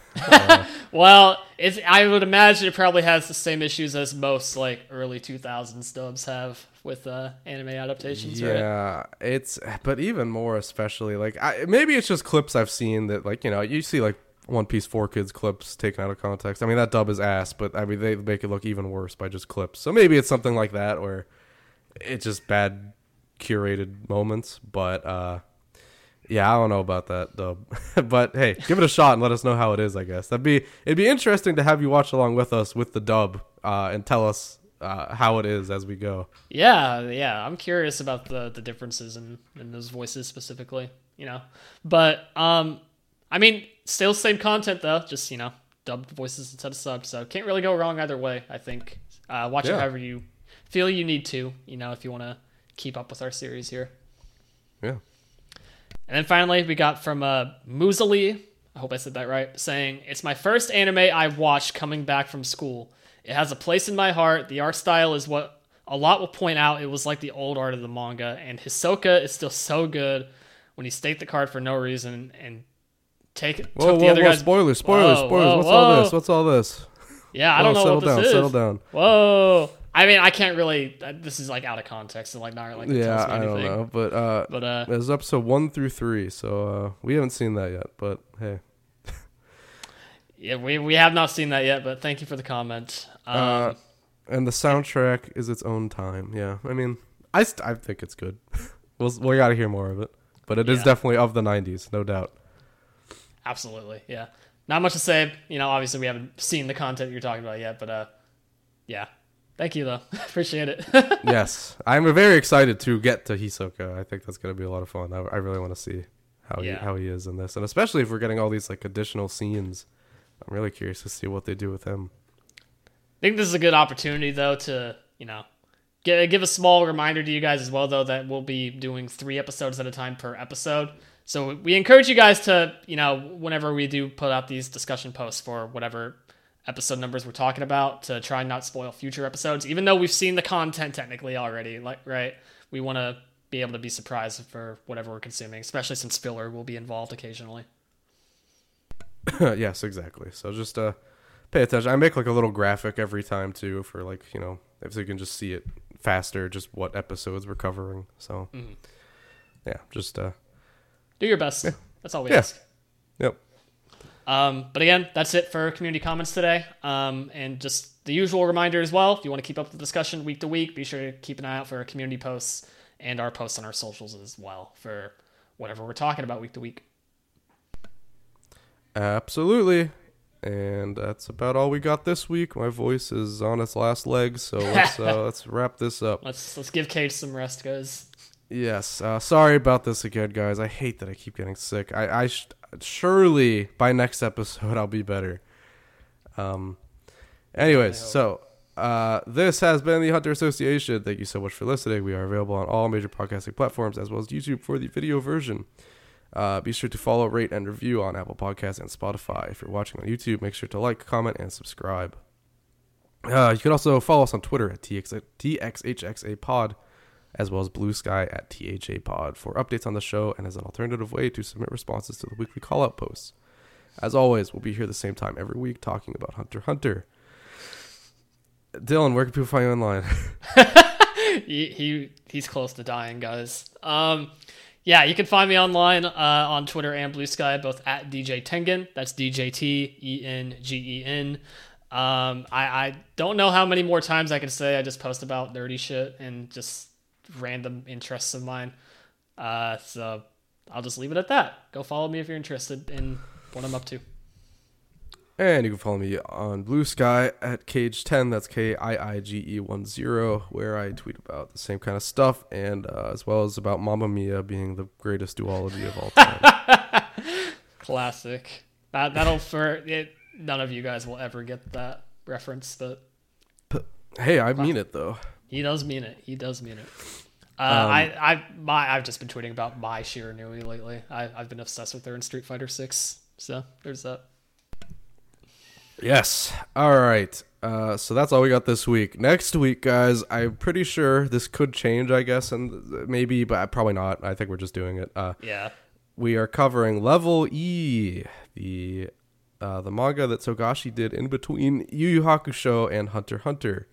Well, I would imagine it probably has the same issues as most like early 2000s dubs have with anime adaptations, right? Yeah, but even more especially like maybe it's just clips I've seen that like you see like One Piece 4Kids clips taken out of context. I mean, that dub is ass, but I mean, they make it look even worse by just clips. So maybe it's something like that, or it's just bad curated moments. But yeah, I don't know about that dub. But hey, give it a shot and let us know how it is. I guess it'd be interesting to have you watch along with us with the dub and tell us how it is as we go. Yeah, I'm curious about the differences in those voices specifically. But I mean, still same content though, just dubbed voices instead of subs, so can't really go wrong either way. I think watch it however you feel you need to, if you want to keep up with our series here. Yeah. And then finally, we got from Moozali, I hope I said that right, saying, "It's my first anime I watched coming back from school. It has a place in my heart. The art style is what a lot will point out. It was like the old art of the manga, and Hisoka is still so good when he staked the card for no reason and took the other guys. Spoilers. What's all this? Yeah, I don't know what this is. Settle down. Whoa. I mean, I can't really. This is like out of context and like not like. Yeah, I don't know, but there's episode 1 through 3, so we haven't seen that yet. But hey, yeah, we have not seen that yet. But thank you for the comment. And the soundtrack is its own time. Yeah, I mean, I think it's good. we got to hear more of it, but it is definitely of the 90s, no doubt. Absolutely, yeah. Not much to say. Obviously we haven't seen the content you're talking about yet, but yeah. Thank you though. Appreciate it. Yes, I'm very excited to get to Hisoka. I think that's going to be a lot of fun. I really want to see how he is in this, and especially if we're getting all these like additional scenes. I'm really curious to see what they do with him. I think this is a good opportunity though to give a small reminder to you guys as well though that we'll be doing 3 episodes at a time per episode. So we encourage you guys to, whenever we do put out these discussion posts for whatever episode numbers we're talking about, to try and not spoil future episodes, even though we've seen the content technically already, like, right? We want to be able to be surprised for whatever we're consuming, especially since filler will be involved occasionally. Yes, exactly. So just pay attention. I make like a little graphic every time too for like, so you can just see it faster, just what episodes we're covering. So yeah, just do your best. Yeah. That's all we ask. Yep. But again, that's it for community comments today. And just the usual reminder as well, if you want to keep up with the discussion week to week, be sure to keep an eye out for our community posts and our posts on our socials as well for whatever we're talking about week to week. Absolutely. And that's about all we got this week. My voice is on its last legs, so let's wrap this up. Let's give Cage some rest, guys. Yes. Sorry about this again, guys. I hate that I keep getting sick. Surely by next episode I'll be better. Anyways, so this has been the Hunter Association. Thank you so much for listening. We are available on all major podcasting platforms as well as YouTube for the video version. Be sure to follow, rate, and review on Apple Podcasts and Spotify. If you're watching on YouTube, make sure to like, comment, and subscribe. You can also follow us on Twitter at TXHXAPod, as well as Blue Sky at THAPod for updates on the show and as an alternative way to submit responses to the weekly call-out posts. As always, we'll be here the same time every week talking about Hunter x Hunter. Dylan, where can people find you online? He's close to dying, guys. Yeah, you can find me online on Twitter and Blue Sky, both at DJ Tengen. That's DJTENGEN. I don't know how many more times I can say I just post about nerdy shit and just random interests of mine. So I'll just leave it at that. Go follow me if you're interested in what I'm up to. And you can follow me on Blue Sky at Cage10, that's KIIGE10, where I tweet about the same kind of stuff, and as well as about Mamma Mia being the greatest duology of all time. Classic. That'll for it. None of you guys will ever get that reference, but hey, I mean it though. He does mean it. I've just been tweeting about Mai Shiranui lately. I've been obsessed with her in Street Fighter 6. So there's that. Yes. All right. So that's all we got this week. Next week, guys, I'm pretty sure this could change, I guess, and maybe, but probably not. I think we're just doing it. Yeah. We are covering Level E, the manga that Togashi did in between Yu Yu Hakusho and Hunter x Hunter.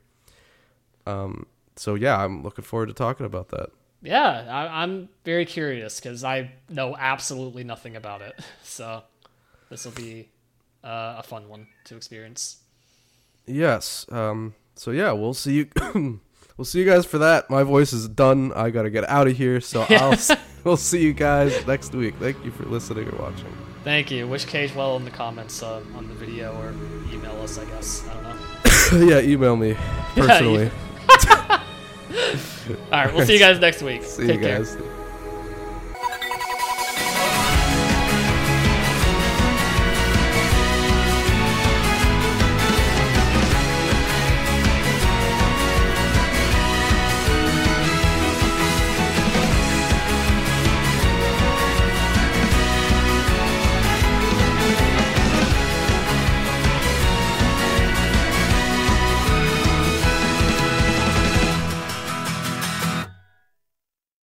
So yeah, I'm looking forward to talking about that. Yeah, I'm very curious because I know absolutely nothing about it. So this will be a fun one to experience. Yes. So yeah, we'll see you. We'll see you guys for that. My voice is done. I gotta get out of here. So we'll see you guys next week. Thank you for listening or watching. Thank you. Wish Cage well in the comments on the video or email us. I guess I don't know. Yeah, email me personally. All right, we'll see you guys next week. See you guys. Care.